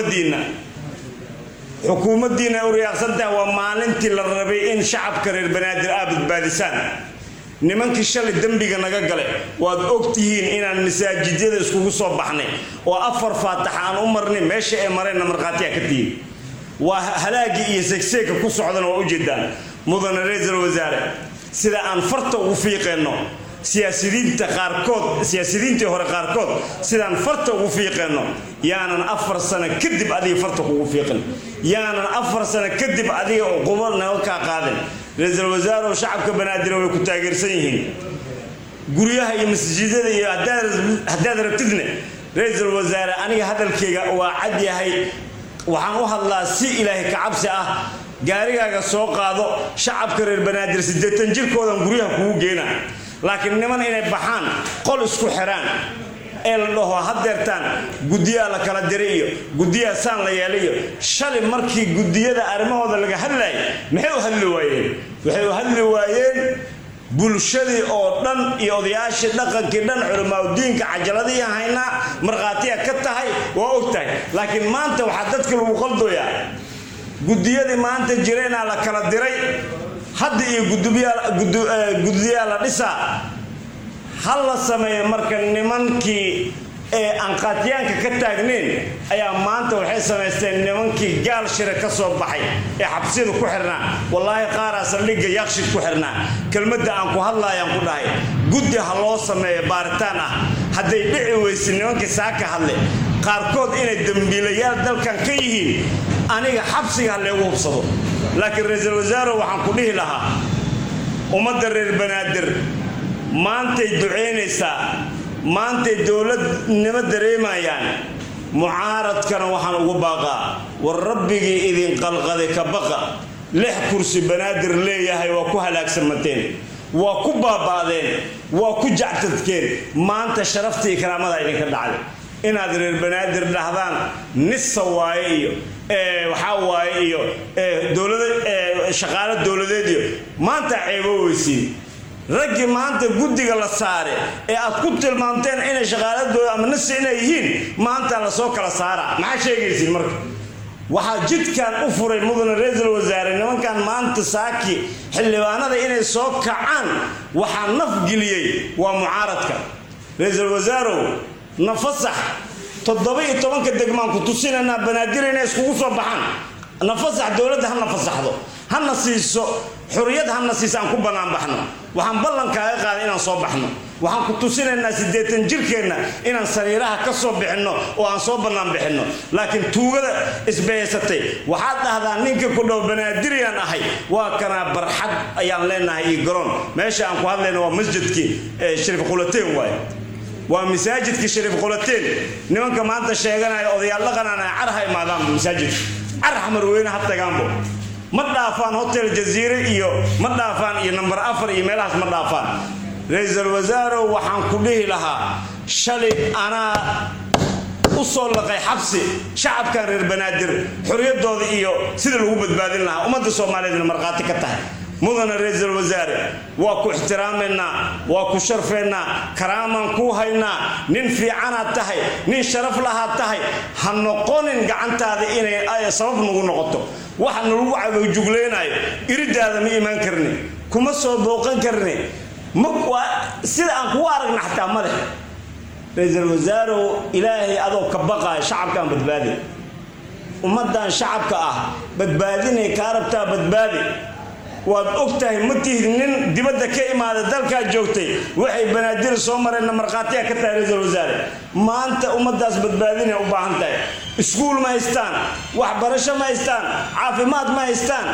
xukuumaddiina u riyaaqsantaa waa maalintii la rabay in shacabka reer Banaadir aad badbaadisaan nimankii shalay dambiga naga galay waad ogtihiin inaan masaajidada iskugu soo baxnay oo afar faatax aan u marnay meesha ay marayna marqaatiya ka tiin waa halaagi iyo segseeka ku socdana waa u jeedaan mudane ra'iisul wasaare sida aan farta ugu fiiqeeno siyaasiyiinta hore qaarkood sidaan farta ugu fiiqeeno yaanan 4 sano kadib adiga farta ugu fiiqin yaanan 4 sano kadib adiga qobolna ka qaadan ra'iisul wasaare oo shacabka Banaadir way ku taageersan yihiin guriyaha iyo masjidada iyo hadaad rabtidna ra'iisul wasaare aniga hadalkayga waa cad yahay waxaan u hadlaa si ilaahay ka cabsi ah gaarigaaga soo qaado shacabka reer Banaadir 80 jirkoodan guriyaha kugu geena laakiin niman inay baxaan qol isku xiraan ee la dhaho hadeertaan gudiya la kala diray iyo gudiya saan la yeelayo shalay markii gudiyada arrimahooda laga hadlay maxay u hadli waayeen bulshadii oo dhan iyo odayaashii dhaqankii dhan culimada diinka cajaladii hayna marqaatiya ka tahay waa ogtahay laakiin maanta waxa dadka lagu qaldooyaa guddiyadii maanta jireenaa la kala diray hadda iyo guddiyaa la dhisaa hal la sameeyo marka nimankii ee aan qaatiyaanka ka taagnayn ayaa maanta waxay samaysteen nimankii gaal shire ka soo baxay ee xabsiyada ku xirnaa wallaahi qaaraa saldhigga yaaqshid ku xirnaa kelmadda aan ku hadlaayaan ku dhahay guddi ha loo sameeyo baaritaan ah hadday dhici weysin nimankii saaka hadle qaarkood inay dambiilayaal dalkan ka yihiin aniga xabsiga ha leegu hubsado laakiin ra-iisul wasaare waxaan ku dhihi lahaa ummadda reer banaadir maantay ducaynaysaa maantay dowladnimo dareemayaan mucaaradkana waxaan ugu baaqaa war rabbigii idin qalqaday ka baqa 6 kursi banaadir leeyahay waa ku halaagsanmateen waa ku baaba'deen waa ku jactadkeen maanta sharaftii karaamada idinka dhacday inaad reer banaadir dhahdaan nisa waaye iyo waxaa waaye iyo shaqaale dowladeed iyo maanta ceebo weysiin raggii maanta guddiga la saare ee aad ku tilmaamteen inay shaqaaladooda ama nasi inay yihiin maanta la soo kala saara maxaa sheegaysiin marka waxaa jidkan u furay mudane ra-iisul wasaare nimankan maanta saaki xildhibaanada inay soo kacaan waxaa nafgeliyey waa mucaaradka ra-iisul wasaarow nafasax 17 degmaan ku tusinaynaa banaadir inay iskugu soo baxaan nafasax dowladda ha nafasaxdo hana siiso xuriyad hana siiso aan ku bannaan baxno waxaan ballankaaga qaaday inaan soo baxno waxaan ku tusinaynaa 80 jirkeenna inaan sariiraha ka soo bixinno oo aan soo bannaan bixinno laakiin tuugada isbeeysatay waxaad dhahdaa ninka ku dhow banaadiriyaan ahay waa kana barxad ayaan leenahay iyo garoon meesha aan ku hadlayno waa masjidkii shariif qulateen waaye waa masaajidkii shariif qulateen nimanka maanta sheeganaya odayaal dhaqanana carha imaadaan masaajidka carha marweyne ha tagaanbo ma dhaafaan hotel jaziire iyo ma dhaafaan iyo number 4 iyo meelahaas ma dhaafaan ra-iisul wasaare waxaan ku dhihi lahaa shalay anaa u soo laqay xabsi shacabkan reer banaadir xuriyadooda iyo sida lagu badbaadin lahaa ummadda Soomaaliyeedna marqaati ka tahay mudane ra-iisul wasaare waa ku ixtiraameynaa waa ku sharfeynaa karaamaan ku haynaa nin fiicanaad tahay nin sharaf lahaad tahay ha noqonin gacantaada inay sabab nagu noqoto waxaan lagu cagajugleynaayo iridaada ma imaan karni kuma soo booqan karni sida aan kugu aragna xataa ma leh ra-iisul wasaare ilaahay adoo ka baqaaya shacabkaan badbaadi ummaddan shacabka ah badbaadinay kaa rabtaa badbaadi waad ogtahay ma tihid nin dibadda ka imaada dalkaa joogtay waxay banaadir soo mareen marqaatiya ka tahay ra-iisul wasaare maanta ummadaas badbaadinay u baahan tahay iskuul ma haystaan waxbarasho ma haystaan caafimaad ma haystaan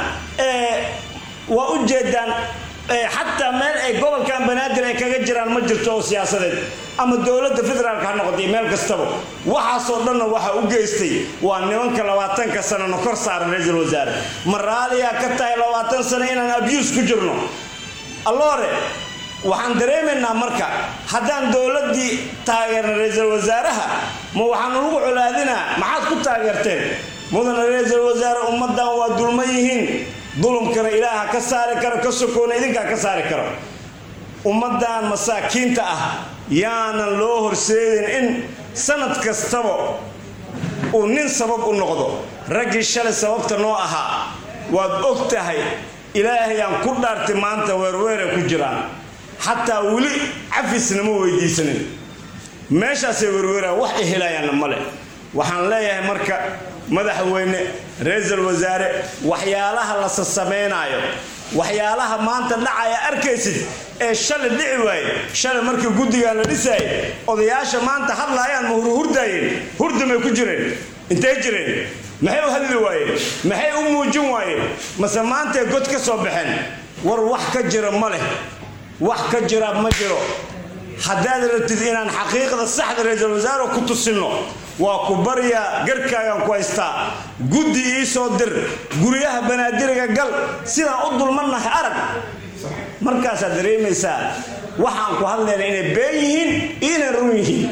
waa u jeedaan xataa meel ay gobolkan banaadir ay kaga jiraan ma jirto oo siyaasadeed ama dowladda federaalka ha noqotay meel kastaba waxaasoo dhanna waxa u geystay waa nimanka 20 sano kor saaran ra-iisul wasaare maraaliya ka tahay 20 sano inaan abuse ku jirno alloore waxaan dareemaynaa marka haddaan dowladdii taageerna ra-iisul wasaaraha ma waxaan ugu colaadinaa maxaad ku taageerteen mudane ra-iisul wasaare ummaddan waa dulma yihiin dulumkana ilaaha ka saari karo ka sokoona idinkaa ka saari karo ummaddan masaakiinta ah yaanan loo horseedin in sanad kastaba uu nin sabab u noqdo raggii shalay sababta noo ahaa waad og tahay ilaahayaan ku dhaartay maanta weerweeray ku jiraan xataa weli cafisna ma weydiisanin meeshaasay weerweeraan wax ay helayaanna male waxaan leeyahay marka madaxweyne ra-iisul wasaare waxyaalaha la sameynaayo waxyaalaha maanta dhacaya arkaysid ee shalay dhici waaye shalay markii guddigan la dhisay odayaasha maanta hadlaayaan ma hurdaayeen hurdamay ku jireen intay jireen maxay u hadli waayeen maxay u muujin waayeen mase maanta god ka soo baxeen war wax ka jira ma leh wax ka jira ma jiro haddaad rabtid inaan xaqiiqda saxda ra-iisul wasaare ku tusino waa ku barya garkaagan ku haystaa guddi ii soo dir guryaha banaadiriga gal sidaan u dulmannahay arag markaasaad dareemaysaa waxaan ku hadlayna inay been yihiin iyo inay run yihiin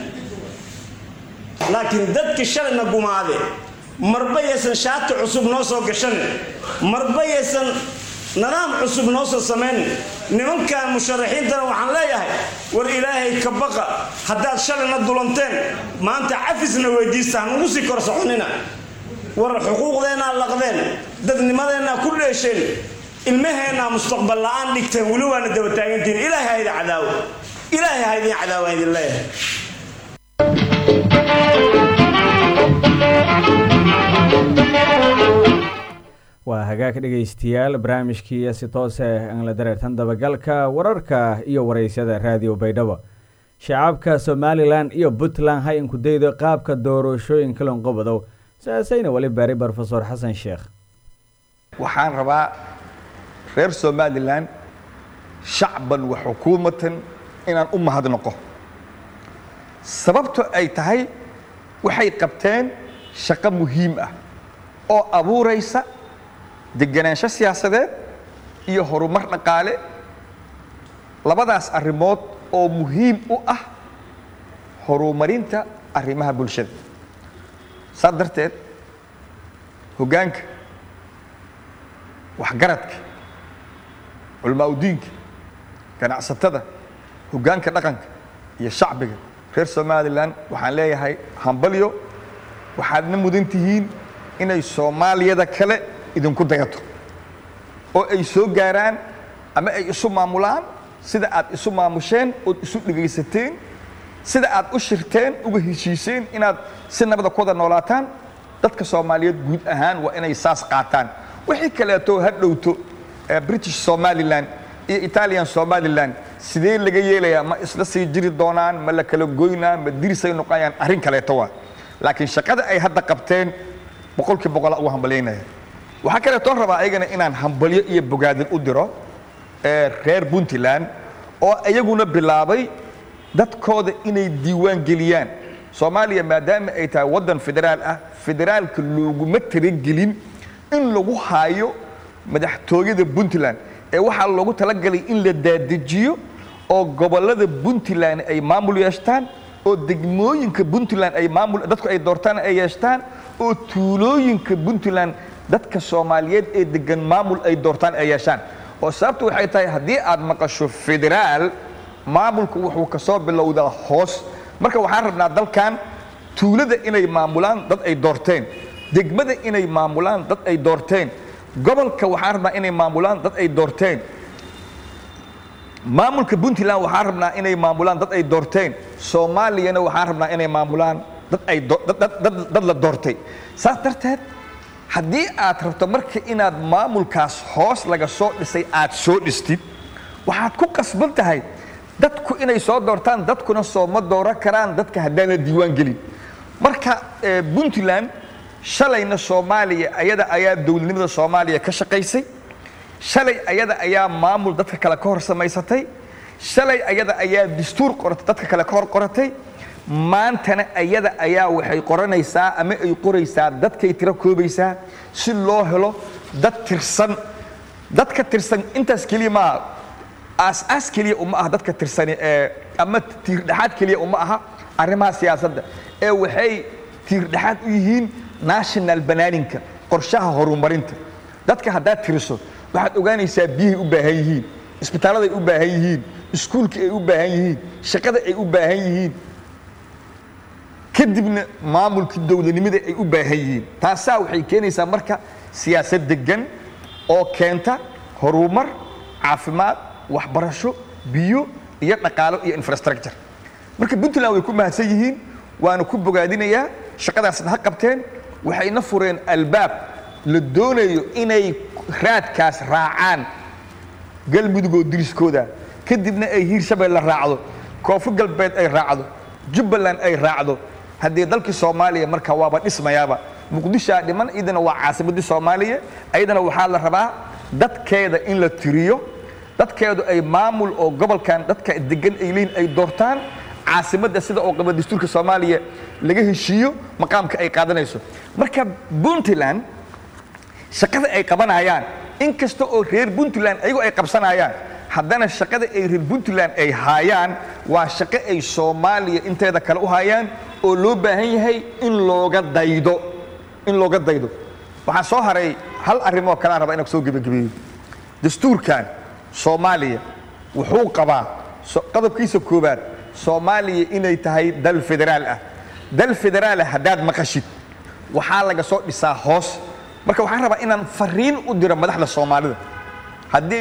laakiin dadkii shalayna gumaade marba yaysan shaati cusub noo soo gashanin marba yaysan nidaam cusub noo soo samayn nimankan musharaxiintana waxaan leeyahay war ilaahay ka baqa haddaad shalayna dulanteen maanta cafisna weydiista hanugu sii kor soconina war xuquuqdeena laqdeen dadnimadeena ku dheesheen ilmaheena mustaqbal la'aan dhigteen wali waana daba taagantiin ilaahay hayda cadaawo ilaahay hayda cadaawo idin leeyahay waa hagaag dhegaystayaal barnaamijkii si toos ah aan la dareertan dabagalka wararka iyo waraysyada raadiyo baydhabo shacabka Somaliland iyo Puntland hay in ku daydo qaabka doorashooyinka lonqobadow saasayna wali bari Professor Xasan Sheekh waxaan rabaa reer Somaliland shacban wa xukuumatan inaan u mahadnaqo sababtu ay tahay waxay qabteen shaqo muhiim ah oo abuuraysa deganaansho siyaasadeed iyo horumar dhaqaale labadaas arrimood oo muhiim u ah horumarinta arrimaha bulshada sadarteed hogaanka waxgaradka culmaa diinka ganacsatada hogaanka dhaqanka iyo shacbiga reer Somaliland waxaan leeyahay hambalyo waxaadna mudan tihiin inay Soomaaliyada kale idinku dayato oo ay soo gaaraan ama ay isu maamulaan sida aad isu maamusheen oo isu dhigaysateen sida aad u shirteen uga heshiiseen inaad si nabad ku wada noolaataan dadka Soomaaliyeed guud ahaan waa inay saas qaataan wixii kale oo hadhowto British Somaliland iyo Italian Somaliland sidee laga yeelayaa ma isla sii jiri doonaan ma la kala goynaa ma dirisay noqayaan arrin kale tawa laakiin shaqada ay hadda qabteen boqolkiiba boqol ugu hambalyeynaya waxa kale oo rabaa ayagana inaan hambalyo iyo bogaadin u diro reer Puntland oo ayaguna bilaabay dadkooda inay diiwaan geliyaan Soomaaliya maadaama ay tahay wadan federaal ah federaalka looguma tirigelin in lagu haayo madaxtooyada Puntland ee waxa loogu talagalay in la daadajiyo oo gobolada Puntland ay maamul yeeshaan oo degmooyinka Puntland ay maamul dadku ay doortaan ay yeeshaan oo tuulooyinka Puntland dadka Soomaaliyeed ee degan maamul ay doortaan ay yeeshaan oo sababtu waxay tahay hadii aad maqasho federaal maamulku wuxuu ka soo bilowdaa hoos marka waxaan rabnaa dalkan tuulada inay maamulaan dad ay doorteen degmada inay maamulaan dad ay doorteen gobolka waxaan rabnaa inay maamulaan dad ay doorteen maamulka Puntland waxaan rabnaa inay maamulaan dad ay doorteen Soomaaliyana waxaan rabnaa inay maamulaan dad ay dad la doortay saas darteed haddii aad rabto marka inaad maamulkaas hoos laga soo dhisay aad soo dhistid waxaad ku qasban tahay dadku inay soo doortaan dadkuna soo ma dooran karaan dadka haddana diiwaan gelin marka Puntland shalayna Soomaaliya ayada ayaa dawladnimada Soomaaliya ka shaqeysay shalay ayada ayaa maamul dadka kala ka hor samaysatay shalay ayada ayaa dastuur qoratay dadka kala ka hor qoratay maantana ayada ayaa waxay qoranaysaa ama ay qoraysaa dadkay tiro koobaysaa si loo helo dad tirsan dadka tirsan intaas kaliya ma aas kaliya uma aha dadka tirsan ama tiir dhaxaad kaliya uma aha arrimaha siyaasadda ee waxay tiir dhaxaad u yihiin national planning-ka qorshaha horumarinta dadka hadda tiriso waxaad ogaanaysaa biyihii u baahan yihiin isbitaalada ay u baahan yihiin iskuulka ay u baahan yihiin shaqada ay u baahan yihiin kadibna maamulka dawladnimada ay u baahan yihiin taasaa waxay keenaysaa marka siyaasad degan oo keenta horumar caafimaad waxbarasho biyo iyo dhaqaalo iyo infrastructure marka Puntland way ku mahadsan yihiin waana ku bogaadinayaa shaqadaasna ha qabteen waxayna fureen albaab la doonayo inay raadkaas raacaan galmudug diriskooda kadibna ay Hiirshabelle la raacdo Koonfur Galbeed ay raacdo Jubbaland ay raacdo haddii dalka Soomaaliya marka waaba dhismayaaba Muqdisho dhiman idina waa caasimadda Soomaaliya ayadana waxaa la rabaa dadkeeda in la tiriyo dadkeedu ay maamul oo gobolkan dadka degan ay leeyihiin ay doortaan caasimadda sida oo qaba dastuurka Soomaaliya laga heshiiyo maqaamka ay qaadanayso marka Puntland shaqada ay qabanayaan inkasta oo reer Puntland ayagu ay qabsanayaan haddana shaqada ay reer Puntland ay haayaan waa shaqo ay Soomaaliya inteeda kale u haayaan oo loo baahan yahay in looga daydo waxaa soo haray hal arimo kale aan rabaa inaan soo gabagabeeyo dastuurkan Soomaaliya wuxuu qabaa qodobkiisa koobaad Soomaaliya inay tahay dal federaal ah haddaad maqashid waxaa laga soo dhisaa hoos marka waxaan rabaa inaan fariin u diro madaxda Soomaalida haddii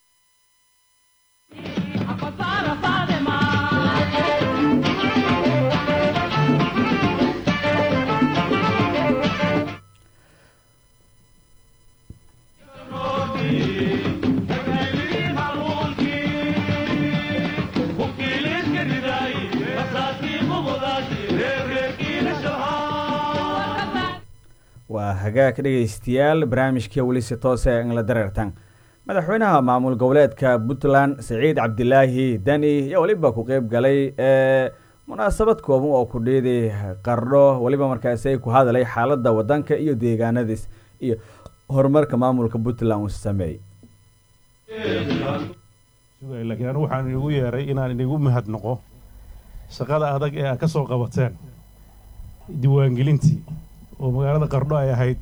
waa hagaag dhegeystayaal barnaamijkii weli si toos ah la dareertan madaxweynaha maamul goboleedka Puntland Saciid Cabdilaahi Dani iyo waliba ku qayb galay munaasabad kooban oo ku dheeday Qardho waliba markaas ay ku hadalay xaaladda wadanka iyo deegaanadiis iyo horumarka maamulka Puntland uu sameeyay laakiin waxaan igu yeeray inaan idigu mahadnaqo shaqada adag ee ka soo qabateen diiwaangelintii oo magaalada Qardho ay ahayd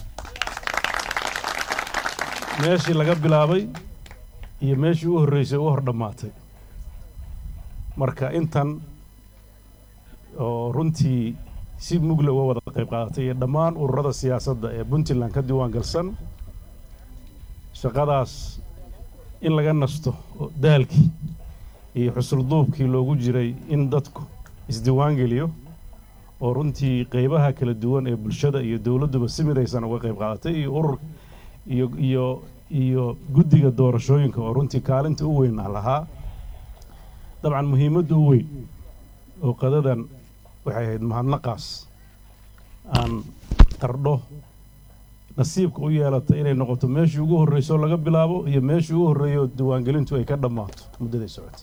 meeshii laga bilaabay iyo meeshii u horeysay u hor dhamaatay marka intan oo runtii si mugla uga wada qayb qaadatay iyo dhammaan ururada siyaasadda ee Puntland ka diiwaan galsan shaqadaas in laga nasto daalkii iyo xusul duubkii loogu jiray in dadku isdiiwaan geliyo oo runtii qaybaha kala duwan ee bulshada iyo dawladduba si midaysan uga qayb qaadatay iyo urur iyo guddiga doorashooyinka oo runtii kaalinta u weyn lahaa dabcan muhiimadda u weyn oo qadadan waxay ahayd mahadnaqaas aan Qardho nasiibka u yeelatay inay noqoto meeshii ugu horreysay laga bilaabo iyo meeshii ugu horreeyay diiwaangelintu ay ka dhammaato muddada socotay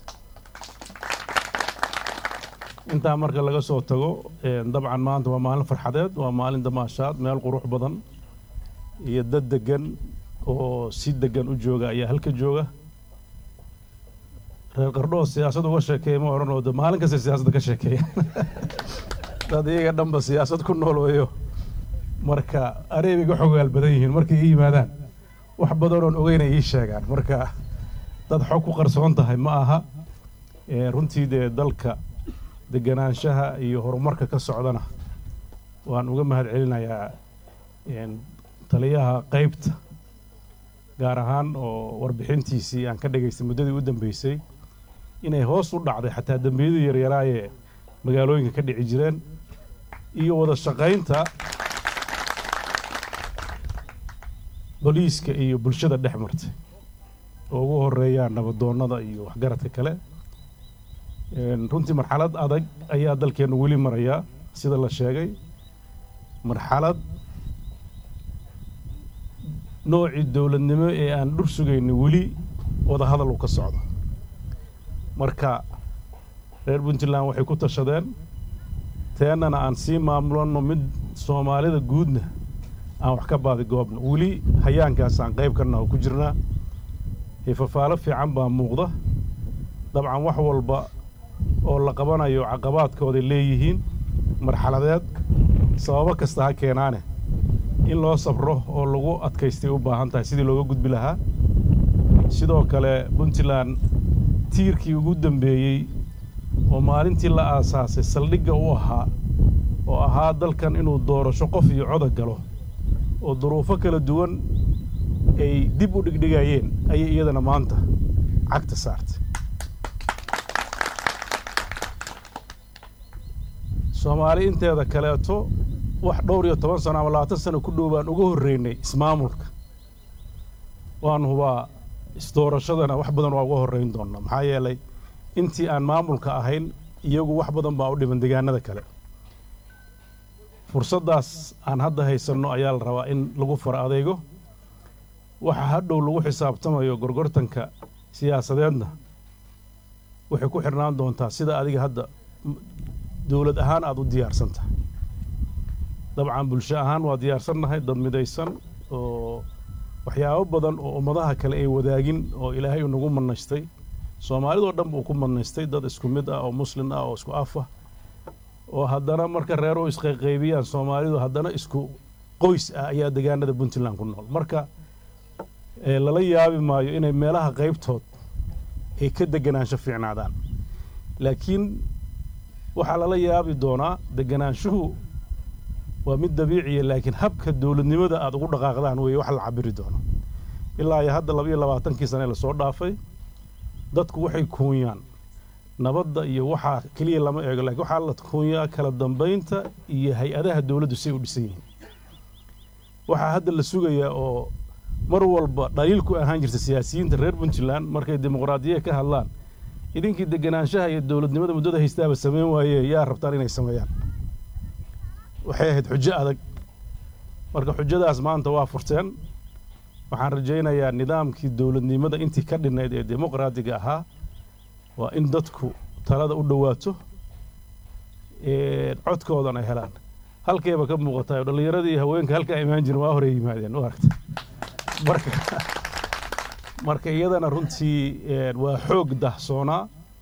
inta marka laga soo tago dabcan maanta waa maalin farxadeed waa maalin damaashaad meel qurux badan iyo dad degan oo si degan u jooga ayaa halka jooga reer Qardho siyaasad uga sheekeeyay ma oran oo maalin kasta siyaasadda ka sheekeeya dad iyaga dhanba siyaasad ku nool weeyo marka areebiga xogaal badan yihiin markay yimaadaan wax badan oo ogeynay ii sheegaan marka dad xog ku qarsoon tahay ma aha runtii dalka deganaanshaha iyo horumarka ka socdana waan uga mahad celinayaa taliyaha qaybta gaar ahaan oo warbixintiisii aan ka dhageystay muddadii u dambeysay inay hoos u dhacday xataa dambiyada yaryaraaye magaalooyinka ka dhici jireen iyo wada shaqaynta booliiska iyo bulshada dhex martay oo ugu horeeyaan nabadoonnada iyo waxgaradka kale runtii marxalad adag ayaa dalkeenu weli maraya sida la sheegay marxalad noocii dawladnimo ee aan dhur sugayna weli wada hadal uu ka socdo marka reer Puntland waxay ku tashadeen teennana aan sii maamulno mid Soomaalida guudna aan wax ka baadi goobno weli hayaankaas aan qayb karnaa oo ku jirnaa fafaalo fiican baa muuqda dabcan wax walba oo la qabanayo caqabaadkooda leeyihiin marxaladeed sababo kasta ha keenaane in loo sabro oo lagu adkaystay u baahan tahay sidii looga gudbi lahaa sidoo kale Puntland tiirkii ugu dambeeyay oo maalintii la aasaasay saldhigga u ahaa oo ahaa dalkan inuu doorasho qof iyo cod galo oo duruufo kala duwan ay dib u dhigdhigayeen ayay iyadana maanta cagta saartay Soomaali inteeda kaleeto wax dhowr iyo 10 sano ama 20 sano ku dhow baan uga horeynay ismaamulka waan hubaa isdoorashadana wax badan waa uga horeyn doona maxaa yeelay intii aan maamulka ahayn iyagu wax badan baa u dhiman deegaanada kale fursadaas aan hadda haysanno ayaa la rabaa in lagu fara adeego waxa hadhow lagu xisaabtamayo gorgortanka siyaasadeedna waxay ku xirnaan doontaa sida adiga hadda dawlad ahaan aad u diyaarsan tahay dabcan bulsho ahaan waa diyaarsannahay dad midaysan oo waxyaabo badan oo ummadaha kale ay wadaagin oo ilaahay nagu manaystay Soomaalida oo dhan uu ku manaystay dad isku mid ah oo muslim ah oo isku af ah oo haddana marka reer oo isqaybiyaan Soomaalidu haddana isku qoys ah ayaa deegaanada Puntland ku nool marka lala yaabi maayo inay meelaha qaybtood ay ka deganaansho fiicnaadaan laakiin waxa lala yaabi doonaa deganaanshuhu waa mid dabiiciya laakiin habka dowladnimada aad ugu dhaqaaqdaan weeye wax la cabiri doono ilaa iyo hadda 22 sano la soo dhaafay dadku waxay kuunyaan nabadda iyo waxa kaliya lama eego laakiin waxa la kuunyaa kala dambeynta iyo hay'adaha dawladdu si u dhisan yihiin waxa hadda la sugayaa oo mar walba dhaliilku ahaan jirta siyaasiyiinta reer Puntland markay dimuqraadiyadda ka hadlaan idinkii deganaanshaha iyo dawladnimada muddada haystaaba sameyn waayay yaa rabtaan inay sameeyaan waxay ahayd xujo adag marka xujadaas maanta waa furteen waxaan rajaynayaa nidaamkii dawladnimada intii ka dhinayd ee dimuqraadiga ahaa waa in dadku talada u dhawaato codkoodana ay helaan halkeeba ka muuqataa dhalinyaradii haweenka halka imaan jirin waa hore yimaadeen aragtay marka iyadana runtii waa xoog dahsoonaa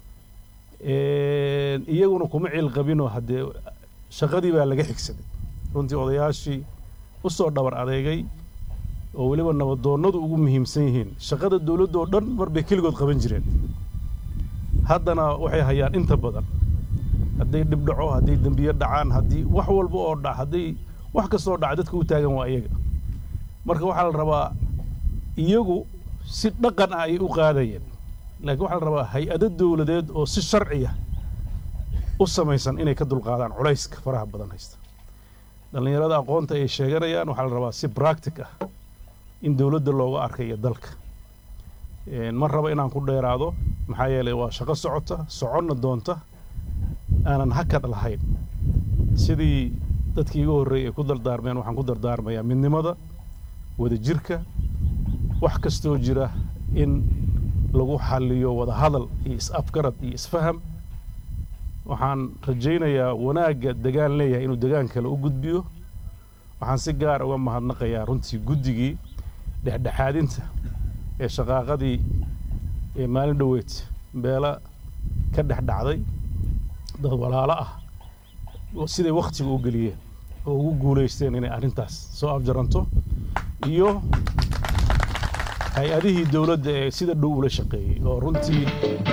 iyaguna kuma cil qabinoo haddee shaqadii baa laga xigsaday runtii odayaashii u soo dhabar adeegay oo weliba nabadoonnadu ugu muhiimsan yihiin shaqada dawladda oo dhan mar bay keligood qaban jireen haddana waxay hayaan inta badan hadday dhib dhaco hadday dembiyo dhacaan haddii wax walba oo dhac hadday wax kastoo dhaca dadka u taagan waa iyaga marka waxaa la rabaa iyagu si dhaqan ah ay u qaadayeen laakiin waxaa la rabaa hay-ado dawladeed oo si sharciya u samaysan inay ka dulqaadaan culayska faraha badan haysta dhallinyarada aqoonta ay sheeganayaan waxaa la rabaa si practic ah in dawladda looga arkayo dalka ma raba inaan ku dheeraado maxaa yeelay waa shaqo socota soconna doonta aanan hakad lahayn sidii dadkii iga horreeyay ay ku dardaarmeen waxaan ku dardaarmayaa midnimada wadajirka wax kastoo jira in lagu xalliyo wada hadal iyo is-afgarad iyo isfaham waxaan rajaynayaa wanaagga degaan leeyahay inuu degaan kale u gudbiyo waxaan si gaar uga mahadnaqayaa runtii guddigii dhexdhexaadinta ee shaqaaqadii ee maalin dhoweed beela ka dhex dhacday dad walaalo ah siday wakhtiga u geliyeen oo ugu guulaysteen inay arrintaas soo afjaranto iyo hay-adihii dawladda ee sida dhow ula shaqeeyey oo runtii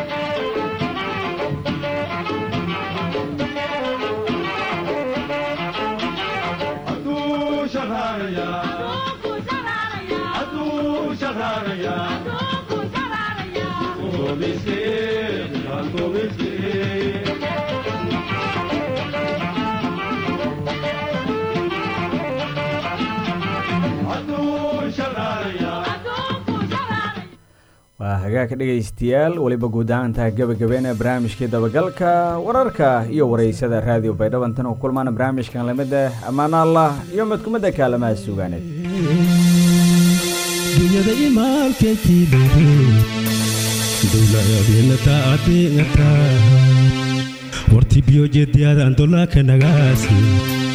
waa hagaag dhegaystayaal waliba guud ahaantaa gabagabeena barnaamijkii dabagalka wararka iyo wareysada raadiyo baydhabo intan u kulmaana barnaamijkan lamida ammaan allah iyo mid kumida kaalamaha sugaaneed dunyada imaalkeetii dowlayadeena taacadeenata warti biyo jeediyaadaan dolaaka nagaasi